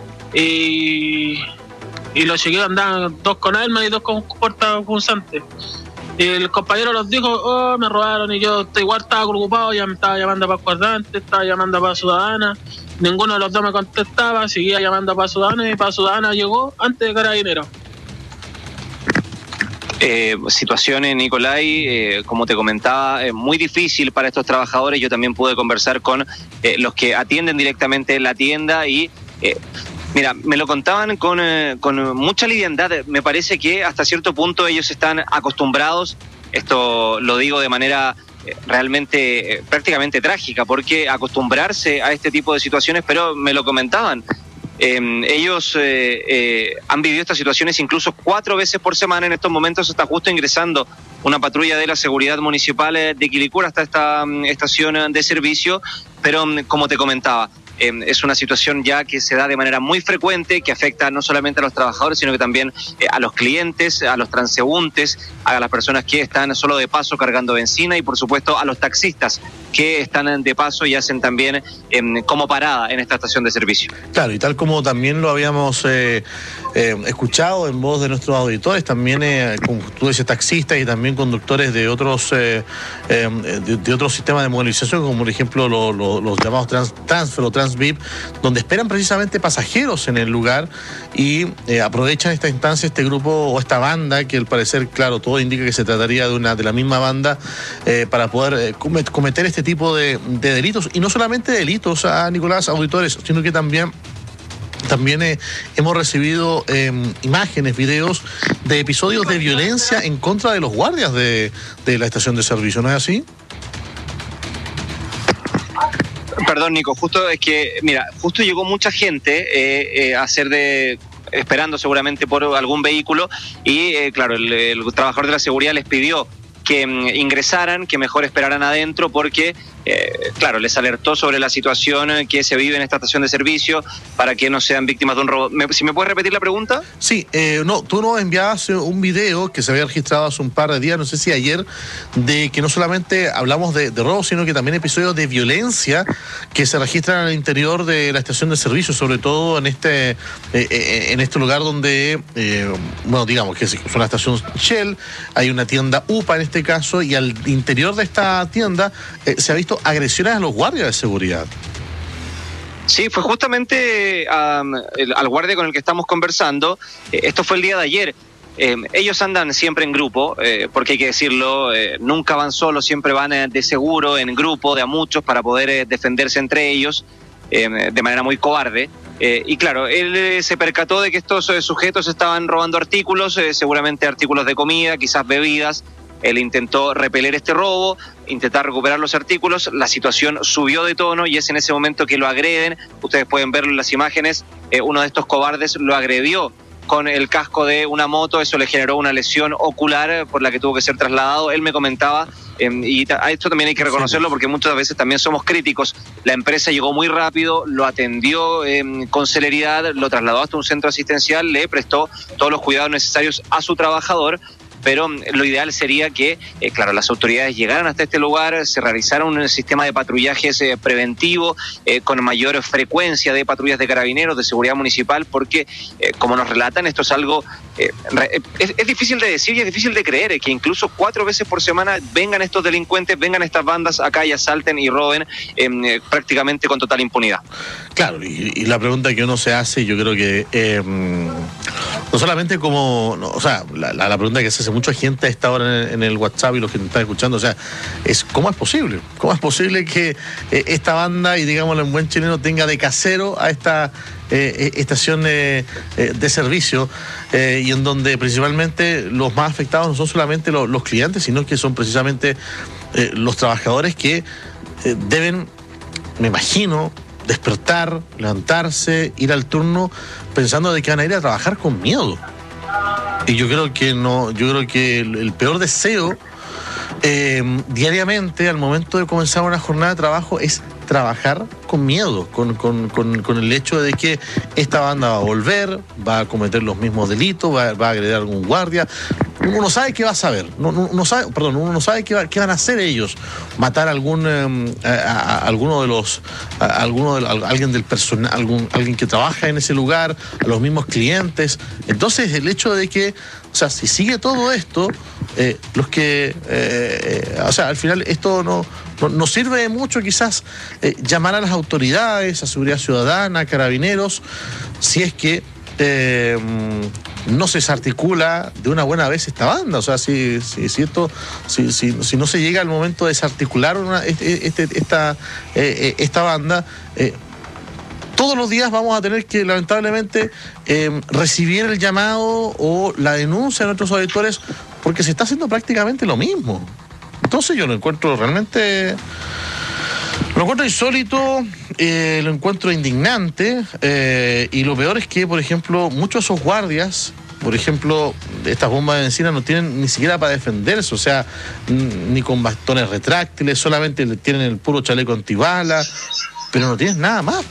y, y los chiquillos andaban dos con armas y dos con portapunzantes. Y el compañero los dijo, oh, me robaron, y yo igual estaba preocupado, ya me estaba llamando a Paz Cuadrante, estaba llamando a Paz Ciudadana, ninguno de los dos me contestaba, seguía llamando a Paz Ciudadana, y Paz Ciudadana llegó antes de Carabineros. Eh, situaciones, Nicolai, eh, como te comentaba, eh, muy difícil para estos trabajadores. Yo también pude conversar con eh, los que atienden directamente la tienda y... Eh, Mira, me lo contaban con, eh, con mucha liviandad. Me parece que hasta cierto punto ellos están acostumbrados, esto lo digo de manera eh, realmente eh, prácticamente trágica, porque acostumbrarse a este tipo de situaciones, pero me lo comentaban. Eh, ellos eh, eh, han vivido estas situaciones incluso cuatro veces por semana. En estos momentos está justo ingresando una patrulla de la seguridad municipal de Quilicura hasta esta um, estación de servicio, pero um, como te comentaba, Eh, es una situación ya que se da de manera muy frecuente, que afecta no solamente a los trabajadores, sino que también eh, a los clientes, a los transeúntes, a las personas que están solo de paso cargando benzina y por supuesto a los taxistas que están de paso y hacen también eh, como parada en esta estación de servicio. Claro, y tal como también lo habíamos eh, eh, escuchado en voz de nuestros auditores, también, eh, como tú dices, taxistas y también conductores de otros eh, eh, de, de otros sistemas de movilización, como por ejemplo lo, lo, los llamados trans, transfer o trans V I P, donde esperan precisamente pasajeros en el lugar y eh, aprovechan esta instancia, este grupo o esta banda, que al parecer, claro, todo indica que se trataría de una de la misma banda, eh, para poder eh, cometer este tipo de, de delitos, y no solamente delitos, a Nicolás, auditores, sino que también También eh, hemos recibido eh, imágenes, videos de episodios de violencia en contra de los guardias de, de la estación de servicio, ¿no es así? Perdón, Nico, justo es que, mira, justo llegó mucha gente eh, eh, a hacer de... esperando seguramente por algún vehículo y, eh, claro, el, el trabajador de la seguridad les pidió que mm, ingresaran, que mejor esperaran adentro porque, eh, claro, les alertó sobre la situación que se vive en esta estación de servicio para que no sean víctimas de un robo. ¿Me, ¿Si me puedes repetir la pregunta? Sí, eh, no, tú nos enviabas un video que se había registrado hace un par de días, no sé si ayer, de que no solamente hablamos de, de robo, sino que también episodios de violencia que se registran al interior de la estación de servicio, sobre todo en este eh, eh, en este lugar donde, eh, bueno, digamos que es una estación Shell, hay una tienda U P A en este caso, y al interior de esta tienda eh, se ha visto agresiones a los guardias de seguridad. Sí, fue justamente um, el, al guardia con el que estamos conversando. Eh, esto fue el día de ayer. Eh, ellos andan siempre en grupo, eh, porque hay que decirlo, eh, nunca van solos, siempre van eh, de seguro, en grupo, de a muchos, para poder eh, defenderse entre ellos, eh, de manera muy cobarde. Eh, y claro, él eh, se percató de que estos eh, sujetos estaban robando artículos, eh, seguramente artículos de comida, quizás bebidas. Él intentó repeler este robo, intentar recuperar los artículos, la situación subió de tono y es en ese momento que lo agreden. Ustedes pueden ver en las imágenes, eh, uno de estos cobardes lo agredió con el casco de una moto, eso le generó una lesión ocular por la que tuvo que ser trasladado. Él me comentaba, eh, y a esto también hay que reconocerlo porque muchas veces también somos críticos, la empresa llegó muy rápido, lo atendió eh, con celeridad, lo trasladó hasta un centro asistencial, le prestó todos los cuidados necesarios a su trabajador, pero lo ideal sería que, eh, claro, las autoridades llegaran hasta este lugar, se realizara un sistema de patrullajes eh, preventivo, eh, con mayor frecuencia de patrullas de carabineros, de seguridad municipal, porque, eh, como nos relatan, esto es algo, eh, es, es difícil de decir y es difícil de creer, eh, que incluso cuatro veces por semana vengan estos delincuentes, vengan estas bandas acá y asalten y roben eh, prácticamente con total impunidad. Claro, y, y la pregunta que uno se hace, yo creo que eh, no solamente como, no, o sea, la, la, la pregunta que se hace mucha gente a esta hora en, en el WhatsApp y los que nos están escuchando, o sea, es ¿cómo es posible? ¿Cómo es posible que eh, esta banda, y digámoslo en buen chileno, tenga de casero a esta eh, estación eh, eh, de servicio, eh, y en donde principalmente los más afectados no son solamente los, los clientes, sino que son precisamente eh, los trabajadores que eh, deben, me imagino, despertar, levantarse, ir al turno pensando de que van a ir a trabajar con miedo? Y yo creo que no, yo creo que el, el peor deseo eh, diariamente al momento de comenzar una jornada de trabajo es trabajar con miedo, con, con, con, con el hecho de que esta banda va a volver, va a cometer los mismos delitos, va, va a agredir a algún guardia. Uno no sabe qué va a saber, no, no, no sabe, perdón, uno no sabe qué, va, qué van a hacer ellos, matar a algún eh, a, a, a alguno de los a, a alguno de, a, alguien del personal, algún alguien que trabaja en ese lugar, a los mismos clientes. Entonces el hecho de que, o sea, si sigue todo esto, eh, los que, eh, o sea, al final esto no no, no sirve de mucho quizás eh, llamar a las autoridades, a seguridad ciudadana, a carabineros, si es que Eh, no se desarticula de una buena vez esta banda. O sea, si, si, si, esto, si, si, si no se llega al momento de desarticular una, este, este, esta, eh, esta banda, eh, todos los días vamos a tener que, lamentablemente, eh, recibir el llamado o la denuncia de nuestros auditores, porque se está haciendo prácticamente lo mismo. Entonces yo lo encuentro realmente... Lo encuentro insólito, eh, lo encuentro indignante, eh, y lo peor es que, por ejemplo, muchos de esos guardias, por ejemplo, estas bombas de benzina no tienen ni siquiera para defenderse, o sea, ni con bastones retráctiles, solamente tienen el puro chaleco antibala, pero no tienen nada más.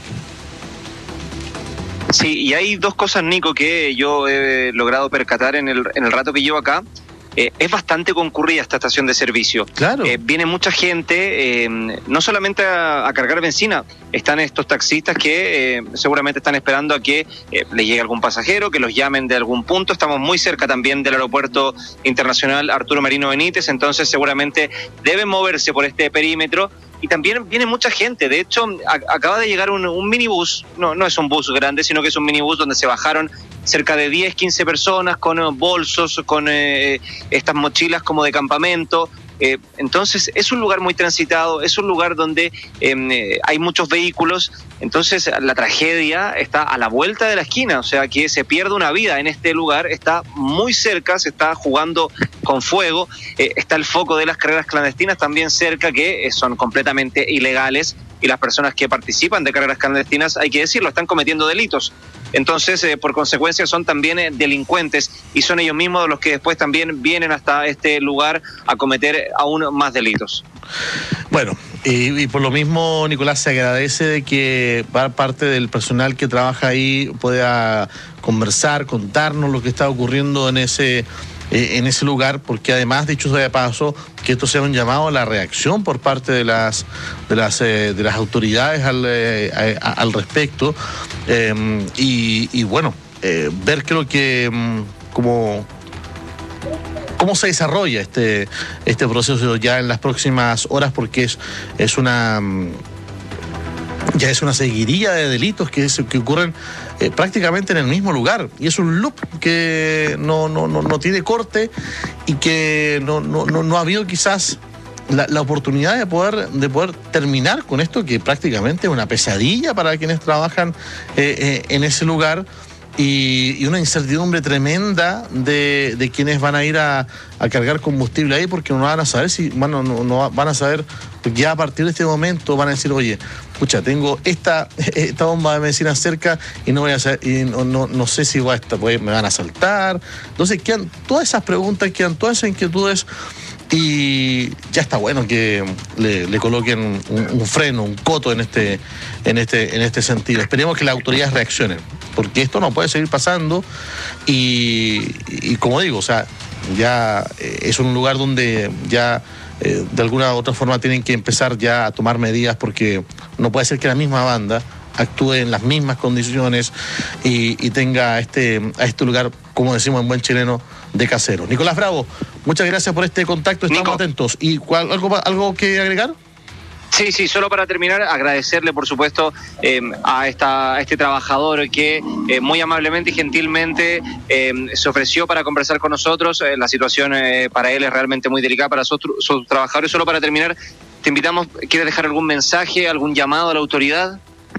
Sí, y hay dos cosas, Nico, que yo he logrado percatar en el, en el rato que llevo acá. Eh, es bastante concurrida esta estación de servicio. Claro. Eh, viene mucha gente, eh, no solamente a, a cargar benzina, están estos taxistas que eh, seguramente están esperando a que eh, les llegue algún pasajero, que los llamen de algún punto. Estamos muy cerca también del aeropuerto internacional Arturo Merino Benítez, entonces seguramente deben moverse por este perímetro. Y también viene mucha gente. De hecho, a, acaba de llegar un, un minibús, no, no es un bus grande, sino que es un minibús donde se bajaron cerca de diez, quince personas con eh, bolsos, con eh, estas mochilas como de campamento. Eh, entonces es un lugar muy transitado, es un lugar donde eh, hay muchos vehículos, entonces la tragedia está a la vuelta de la esquina, o sea que se pierde una vida en este lugar, está muy cerca, se está jugando con fuego, eh, está el foco de las carreras clandestinas también cerca, que eh, son completamente ilegales, y las personas que participan de carreras clandestinas, hay que decirlo, están cometiendo delitos. Entonces, eh, por consecuencia, son también eh, delincuentes, y son ellos mismos los que después también vienen hasta este lugar a cometer aún más delitos. Bueno, y, y por lo mismo, Nicolás, se agradece de que parte del personal que trabaja ahí pueda conversar, contarnos lo que está ocurriendo en ese... en ese lugar, porque además, dicho sea de paso, que esto sea un llamado a la reacción por parte de las de las eh, de las autoridades al, eh, a, al respecto, eh, y, y bueno, eh, ver creo que como cómo se desarrolla este este proceso ya en las próximas horas, porque es es una ya es una seguidilla de delitos que, es, que ocurren eh, prácticamente en el mismo lugar, y es un loop que no, no, no, no tiene corte, y que no, no, no, no ha habido quizás la, la oportunidad de poder, de poder terminar con esto, que prácticamente es una pesadilla para quienes trabajan eh, eh, en ese lugar. Y, y una incertidumbre tremenda de, de quienes van a ir a, a cargar combustible ahí, porque no van a saber si bueno, no, no van a saber, ya a partir de este momento van a decir, oye, escucha, tengo esta, esta bomba de benzina cerca y no voy a saber, y no, no, no sé si va a estar, me van a asaltar. Entonces quedan todas esas preguntas, quedan todas esas inquietudes, y ya está bueno que le, le coloquen un, un freno, un coto en este, en este, en este sentido. Esperemos que las autoridades reaccionen, porque esto no puede seguir pasando, y, y como digo, o sea, ya eh, es un lugar donde ya eh, de alguna u otra forma tienen que empezar ya a tomar medidas, porque no puede ser que la misma banda actúe en las mismas condiciones y, y tenga este, a este lugar, como decimos en buen chileno, de casero. Nicolás Bravo, muchas gracias por este contacto, estamos Nico. atentos. ¿Y cuál, algo, algo que agregar? Sí, sí, solo para terminar, agradecerle, por supuesto, eh, a, esta, a este trabajador que eh, muy amablemente y gentilmente eh, se ofreció para conversar con nosotros. Eh, la situación eh, para él es realmente muy delicada, para sus, sus trabajadores. Solo para terminar, te invitamos, ¿quieres dejar algún mensaje, algún llamado a la autoridad?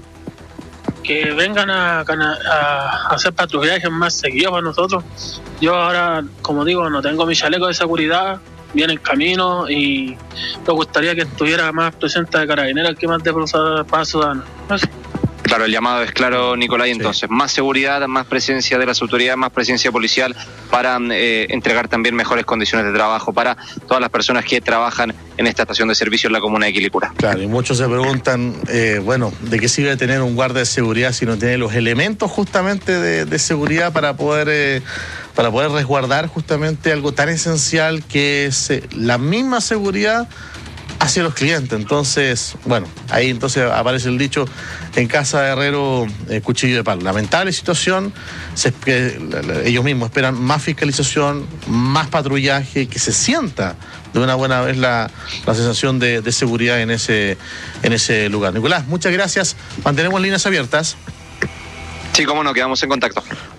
Que vengan a, a, a hacer patrullajes más seguidos para nosotros. Yo ahora, como digo, no tengo mi chaleco de seguridad, viene en camino, y me gustaría que estuviera más presente de Carabineros que más de Paz Ciudadana. Claro, el llamado es claro, Nicolás, entonces, sí. Más seguridad, más presencia de las autoridades, más presencia policial para eh, entregar también mejores condiciones de trabajo para todas las personas que trabajan en esta estación de servicio en la comuna de Quilicura. Claro, y muchos se preguntan, eh, bueno, ¿de qué sirve tener un guardia de seguridad si no tiene los elementos justamente de, de seguridad para poder... Eh, para poder resguardar justamente algo tan esencial que es eh, la misma seguridad hacia los clientes? Entonces, bueno, ahí entonces aparece el dicho, en casa de herrero, eh, cuchillo de palo. Lamentable situación, se, eh, ellos mismos esperan más fiscalización, más patrullaje, que se sienta de una buena vez la, la sensación de, de seguridad en ese, en ese lugar. Nicolás, muchas gracias, mantenemos líneas abiertas. Sí, cómo no, quedamos en contacto.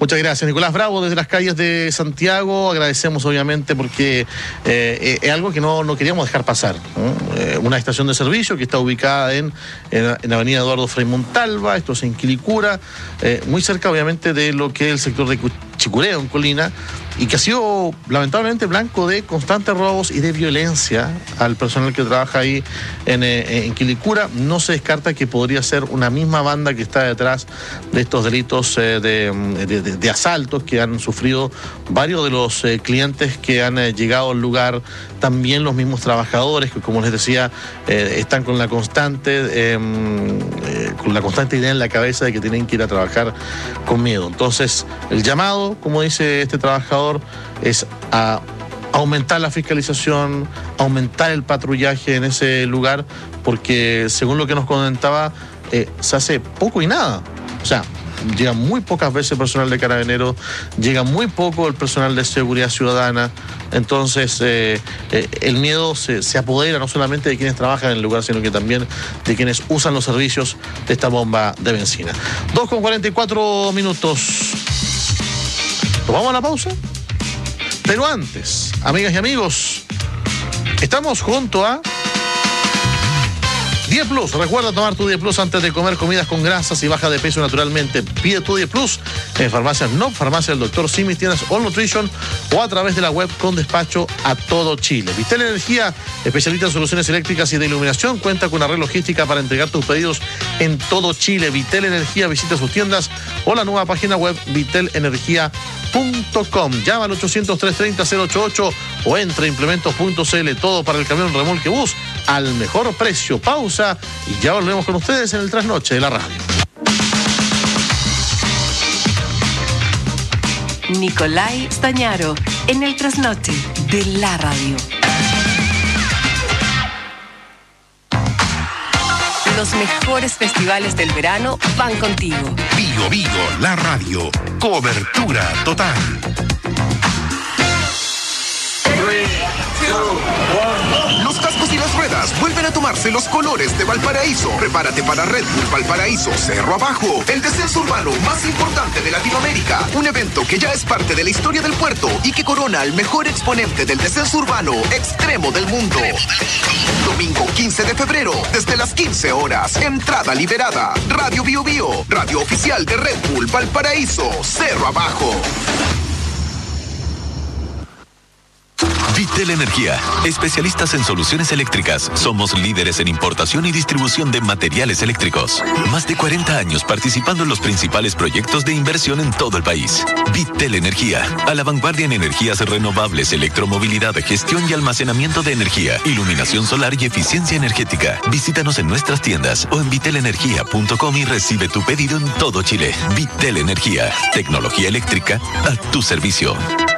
Muchas gracias, Nicolás Bravo, desde las calles de Santiago. Agradecemos, obviamente, porque eh, es algo que no, no queríamos dejar pasar, ¿no? Eh, una estación de servicio que está ubicada en, en, en la avenida Eduardo Frei Montalva, esto es en Quilicura, eh, muy cerca, obviamente, de lo que es el sector de Chicureo, en Colina, y que ha sido lamentablemente blanco de constantes robos y de violencia al personal que trabaja ahí en, eh, en Quilicura. No se descarta que podría ser una misma banda que está detrás de estos delitos eh, de, de, de, de asaltos que han sufrido varios de los eh, clientes que han eh, llegado al lugar, también los mismos trabajadores que, como les decía, eh, están con la constante eh, eh, con la constante idea en la cabeza de que tienen que ir a trabajar con miedo. Entonces, el llamado, como dice este trabajador, es a aumentar la fiscalización, aumentar el patrullaje en ese lugar, porque según lo que nos comentaba, eh, se hace poco y nada. O sea, llega muy pocas veces el personal de Carabineros, llega muy poco el personal de seguridad ciudadana. Entonces, eh, eh, el miedo se, se apodera no solamente de quienes trabajan en el lugar, sino que también de quienes usan los servicios de esta bomba de benzina. dos con cuarenta y cuatro minutos. ¿Nos vamos a la pausa? Pero antes, amigas y amigos, estamos junto a diez Plus. Recuerda tomar tu diez Plus antes de comer comidas con grasas y baja de peso naturalmente. Pide tu diez Plus en farmacias N O P, farmacia del doctor Simi, tiendas All Nutrition o a través de la web con despacho a todo Chile. Vitel Energía, especialista en soluciones eléctricas y de iluminación, cuenta con una red logística para entregar tus pedidos en todo Chile. Vitel Energía, visita sus tiendas o la nueva página web vitel energía punto com. Llama al ochocientos, trescientos treinta, cero ochenta y ocho o entra a implementos punto c l. Todo para el camión remolque bus al mejor precio. Pausa y ya volvemos con ustedes en el Trasnoche de la Radio. Nicolai Stañaro en el Trasnoche de la Radio. Los mejores festivales del verano van contigo. Bio Bio, la radio. Cobertura total. Los cascos y las ruedas vuelven a tomarse los colores de Valparaíso. Prepárate para Red Bull Valparaíso Cerro Abajo, el descenso urbano más importante de Latinoamérica. Un evento que ya es parte de la historia del puerto y que corona al mejor exponente del descenso urbano extremo del mundo. Domingo quince de febrero, desde las quince horas. Entrada liberada. Radio Bio Bio, radio oficial de Red Bull Valparaíso Cerro Abajo. Vitel Energía, especialistas en soluciones eléctricas. Somos líderes en importación y distribución de materiales eléctricos. Más de cuarenta años participando en los principales proyectos de inversión en todo el país. Vitel Energía, a la vanguardia en energías renovables, electromovilidad, gestión y almacenamiento de energía, iluminación solar y eficiencia energética. Visítanos en nuestras tiendas o en vitel energía punto com y recibe tu pedido en todo Chile. Vitel Energía, tecnología eléctrica a tu servicio.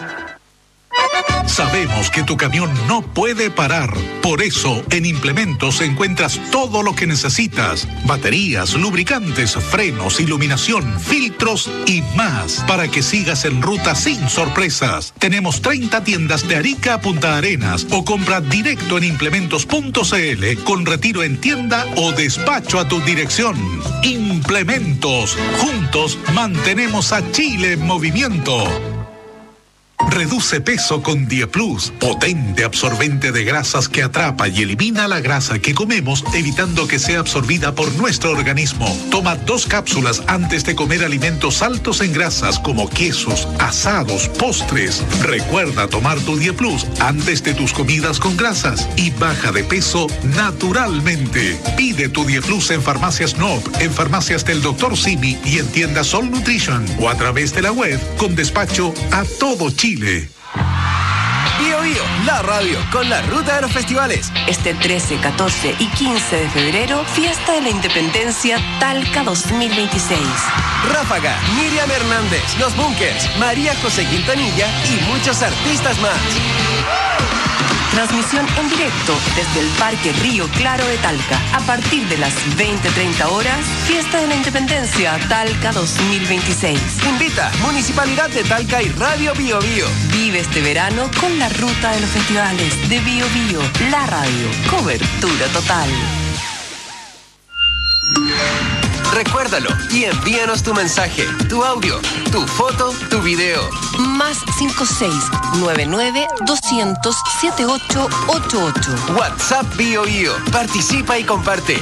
Sabemos que tu camión no puede parar. Por eso, en Implementos encuentras todo lo que necesitas. Baterías, lubricantes, frenos, iluminación, filtros y más. Para que sigas en ruta sin sorpresas. Tenemos treinta tiendas de Arica a Punta Arenas o compra directo en implementos punto c l con retiro en tienda o despacho a tu dirección. Implementos. Juntos mantenemos a Chile en movimiento. Reduce peso con diez Plus, potente absorbente de grasas que atrapa y elimina la grasa que comemos, evitando que sea absorbida por nuestro organismo. Toma dos cápsulas antes de comer alimentos altos en grasas como quesos, asados, postres. Recuerda tomar tu diez Plus antes de tus comidas con grasas y baja de peso naturalmente. Pide tu diez Plus en farmacias N O P, en farmacias del doctor Simi y en tiendas All Nutrition o a través de la web con despacho a todo Chile. Bio Bio, la radio, con la ruta de los festivales. Este trece, catorce y quince de febrero, Fiesta de la Independencia Talca dos mil veintiséis. Ráfaga, Miriam Hernández, Los Bunkers, María José Quintanilla y muchos artistas más. Transmisión en directo desde el Parque Río Claro de Talca. A partir de las veinte treinta horas, Fiesta de la Independencia Talca dos mil veintiséis. Invita Municipalidad de Talca y Radio Bio Bio. Vive este verano con la ruta de los festivales de Bio Bio, la radio. Cobertura total. Recuérdalo y envíanos tu mensaje, tu audio, tu foto, tu video. Más cinco seis nueve nueve doscientos siete ocho ocho ocho. WhatsApp Bio Bio. Participa y comparte.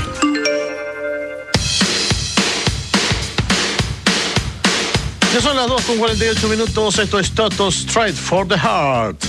Ya son las dos con cuarenta y ocho minutos. Esto es Toto Straight for the Heart.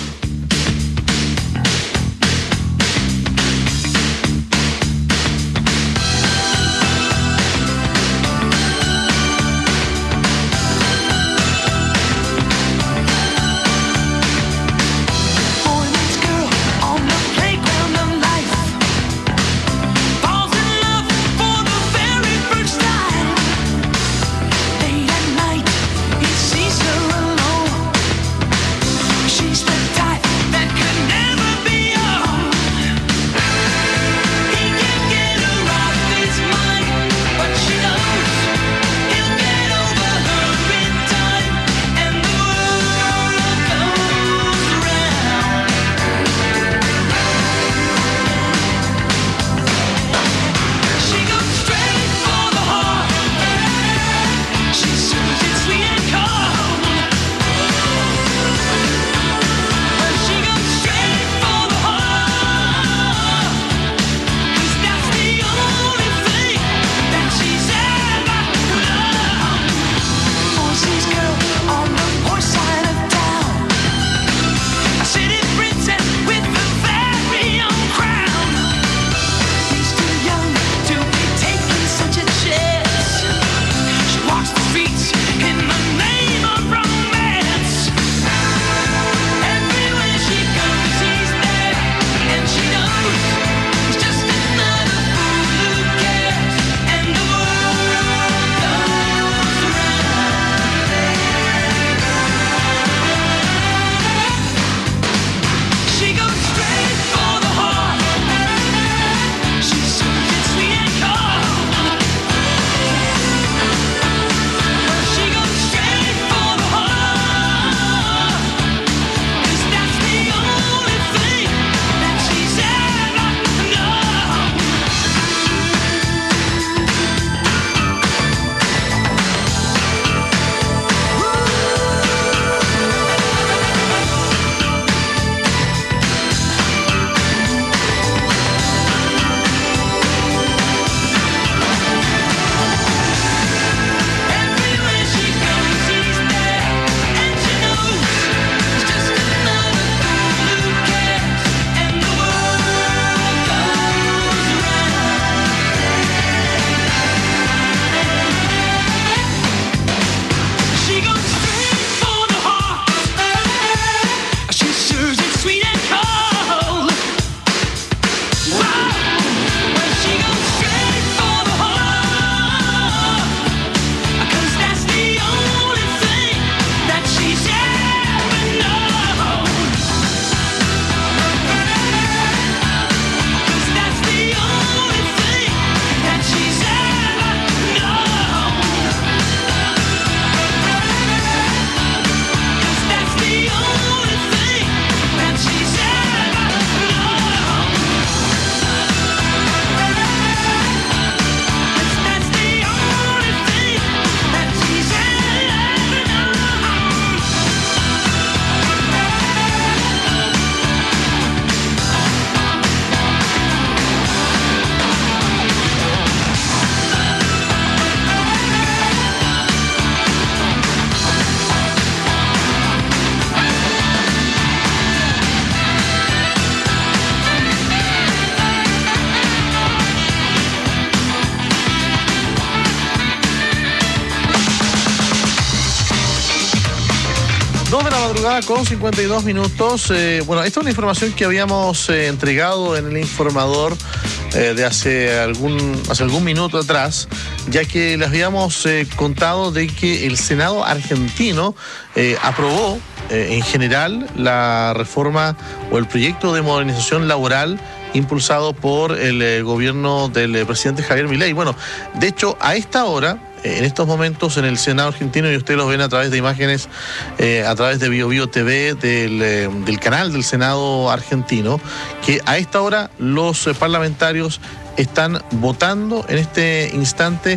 Madrugada con cincuenta y dos minutos. Eh, bueno, esta es una información que habíamos eh, entregado en el informador eh, de hace algún, hace algún minuto atrás, ya que les habíamos eh, contado de que el Senado argentino eh, aprobó eh, en general la reforma o el proyecto de modernización laboral impulsado por el eh, gobierno del eh, presidente Javier Milei. Bueno, de hecho, a esta hora, en estos momentos en el Senado argentino, y ustedes los ven a través de imágenes, eh, a través de Bio Bio T V, del, eh, del canal del Senado argentino, que a esta hora los eh, parlamentarios están votando en este instante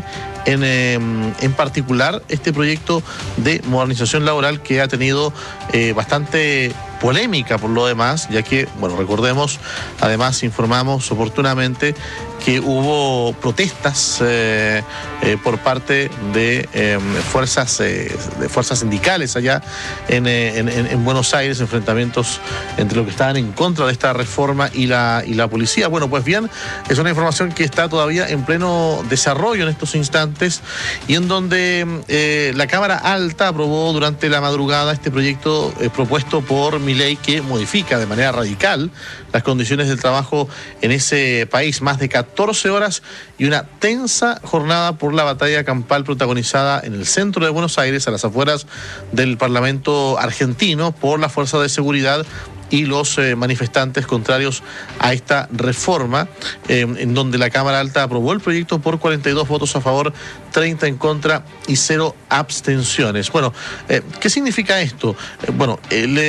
en, eh, en particular este proyecto de modernización laboral que ha tenido eh, bastante polémica por lo demás, ya que, bueno, recordemos, además informamos oportunamente que hubo protestas eh, eh, por parte de eh, fuerzas eh, de fuerzas sindicales allá en, en, en Buenos Aires, enfrentamientos entre los que estaban en contra de esta reforma y la, y la policía. Bueno, pues bien, es una información que está todavía en pleno desarrollo en estos instantes y en donde eh, la Cámara Alta aprobó durante la madrugada este proyecto eh, propuesto por Milei, que modifica de manera radical las condiciones del trabajo en ese país. Más de catorce horas y una tensa jornada por la batalla campal protagonizada en el centro de Buenos Aires, a las afueras del Parlamento argentino, por la fuerza de seguridad y los eh, manifestantes contrarios a esta reforma, eh, en donde la Cámara Alta aprobó el proyecto por cuarenta y dos votos a favor, treinta en contra y cero abstenciones. Bueno, eh, ¿qué significa esto? Eh, bueno, el,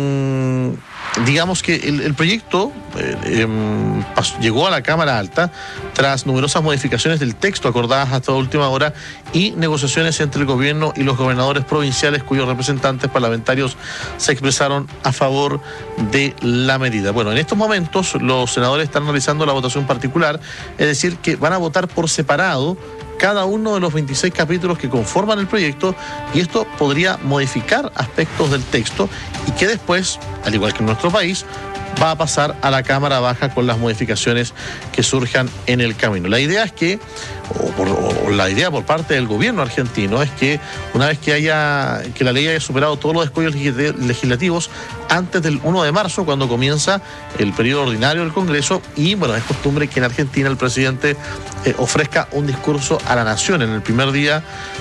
eh, digamos que el, el proyecto eh, eh, pasó, llegó a la Cámara Alta tras numerosas modificaciones del texto acordadas hasta la última hora y negociaciones entre el gobierno y los gobernadores provinciales, cuyos representantes parlamentarios se expresaron a favor de la medida. Bueno, en estos momentos los senadores están realizando la votación particular, es decir, que van a votar por separado cada uno de los veintiséis capítulos que conforman el proyecto, y esto podría modificar aspectos del texto y que después, al igual que en nuestro país, va a pasar a la Cámara Baja con las modificaciones que surjan en el camino. La idea es que, o, por, o la idea por parte del gobierno argentino es que una vez que haya, que la ley haya superado todos los escollos legislativos antes del primero de marzo, cuando comienza el periodo ordinario del Congreso, y bueno, es costumbre que en Argentina el presidente eh, ofrezca un discurso a la nación en el primer día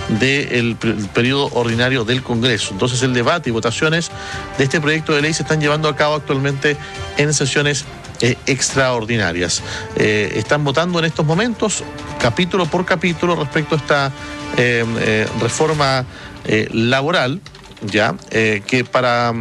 del periodo ordinario del Congreso. Entonces el debate y votaciones de este proyecto de ley se están llevando a cabo actualmente en sesiones eh, extraordinarias. Eh, están votando en estos momentos capítulo por capítulo respecto a esta eh, eh, reforma eh, laboral, ya eh, que para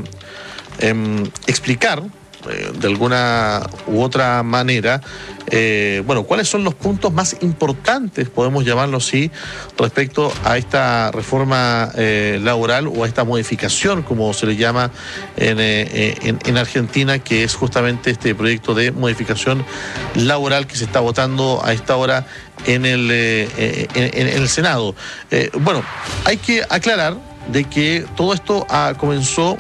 eh, explicar eh, de alguna u otra manera, eh, bueno, cuáles son los puntos más importantes, podemos llamarlo así, respecto a esta reforma eh, laboral o a esta modificación, como se le llama en, eh, en, en Argentina, que es justamente este proyecto de modificación laboral que se está votando a esta hora en el, eh, en, en el Senado. Eh, bueno, hay que aclarar de que todo esto ah, comenzó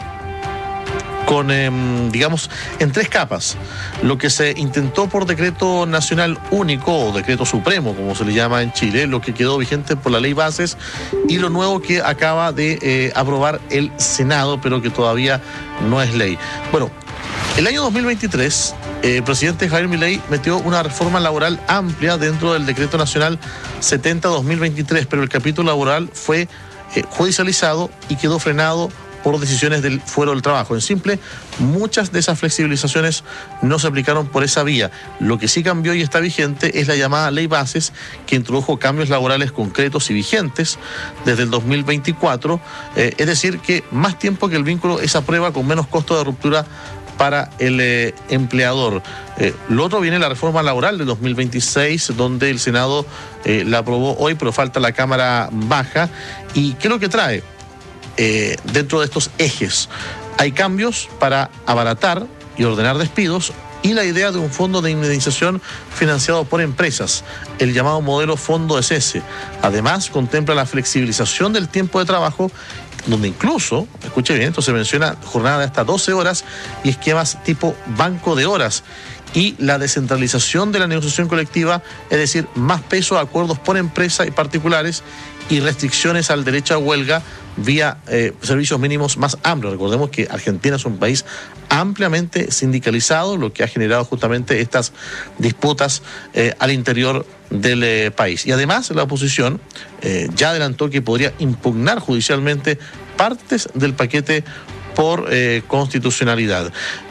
con, eh, digamos, en tres capas. Lo que se intentó por decreto nacional único o decreto supremo, como se le llama en Chile, lo que quedó vigente por la ley bases, y lo nuevo que acaba de eh, aprobar el Senado, pero que todavía no es ley. Bueno, el año dos mil veintitrés, eh, el presidente Javier Milei metió una reforma laboral amplia dentro del decreto nacional setenta dos mil veintitrés, pero el capítulo laboral fue eh, judicializado y quedó frenado por decisiones del Fuero del Trabajo. En simple, muchas de esas flexibilizaciones no se aplicaron por esa vía. Lo que sí cambió y está vigente es la llamada Ley Bases, que introdujo cambios laborales concretos y vigentes desde el dos mil veinticuatro, eh, es decir, que más tiempo que el vínculo es a prueba con menos costo de ruptura para el eh, empleador. Eh, lo otro viene la reforma laboral de dos mil veintiséis, donde el Senado eh, la aprobó hoy, pero falta la Cámara Baja. ¿Y qué es lo que trae? Eh, dentro de estos ejes hay cambios para abaratar y ordenar despidos y la idea de un fondo de indemnización financiado por empresas, el llamado modelo fondo de cese. Además, contempla la flexibilización del tiempo de trabajo, donde incluso, escuche bien, esto se menciona jornada de hasta doce horas y esquemas tipo banco de horas, y la descentralización de la negociación colectiva, es decir, más peso a acuerdos por empresa y particulares y restricciones al derecho a huelga vía eh, servicios mínimos más amplios. Recordemos que Argentina es un país ampliamente sindicalizado, lo que ha generado justamente estas disputas eh, al interior del eh, país. Y además la oposición eh, ya adelantó que podría impugnar judicialmente partes del paquete por eh, constitucionalidad. Bueno,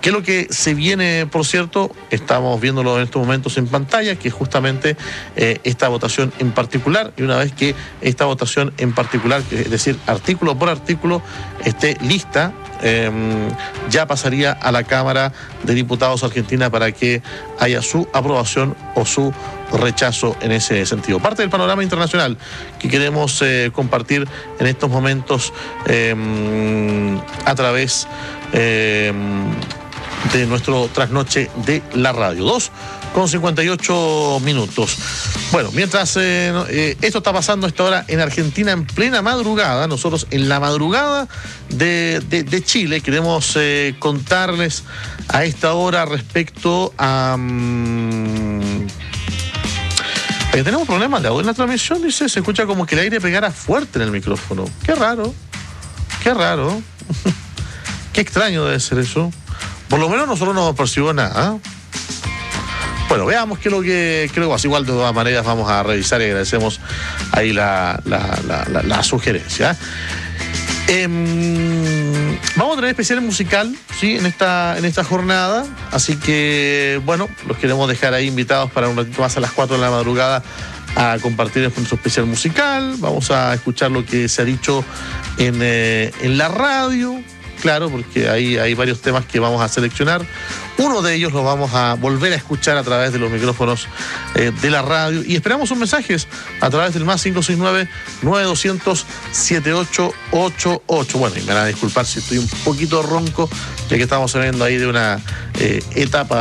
¿Qué es lo que se viene, por cierto? Estamos viéndolo en estos momentos en pantalla, que es justamente eh, esta votación en particular, y una vez que esta votación en particular, es decir, artículo por artículo, esté lista, eh, ya pasaría a la Cámara de Diputados Argentina para que haya su aprobación o su rechazo en ese sentido. Parte del panorama internacional que queremos eh, compartir en estos momentos eh, a través eh, de nuestro trasnoche de la radio. dos con cincuenta y ocho minutos. Bueno, mientras eh, eh, esto está pasando a esta hora en Argentina en plena madrugada, nosotros en la madrugada de, de, de Chile queremos eh, contarles a esta hora respecto a... Um, eh, tenemos problemas de audio en la transmisión, dice, se escucha como que el aire pegara fuerte en el micrófono. Qué raro, qué raro. Qué extraño debe ser eso. Por lo menos nosotros no percibimos nada. Bueno, veamos qué es lo que creo que pasa. Igual de todas maneras vamos a revisar y agradecemos ahí la, la, la, la, la sugerencia. Eh, vamos a tener especial musical, ¿sí? en esta, en esta jornada. Así que, bueno, los queremos dejar ahí invitados para un ratito más a las cuatro de la madrugada a compartir nuestro especial musical. Vamos a escuchar lo que se ha dicho en, eh, en la radio. Claro, porque ahí hay varios temas que vamos a seleccionar. Uno de ellos lo vamos a volver a escuchar a través de los micrófonos eh, de la radio. Y esperamos sus mensajes a través del más cinco seis nueve, nueve dos cero cero, siete ocho ocho ocho. Bueno, y me van a disculpar si estoy un poquito ronco, ya que estamos saliendo ahí de una eh, etapa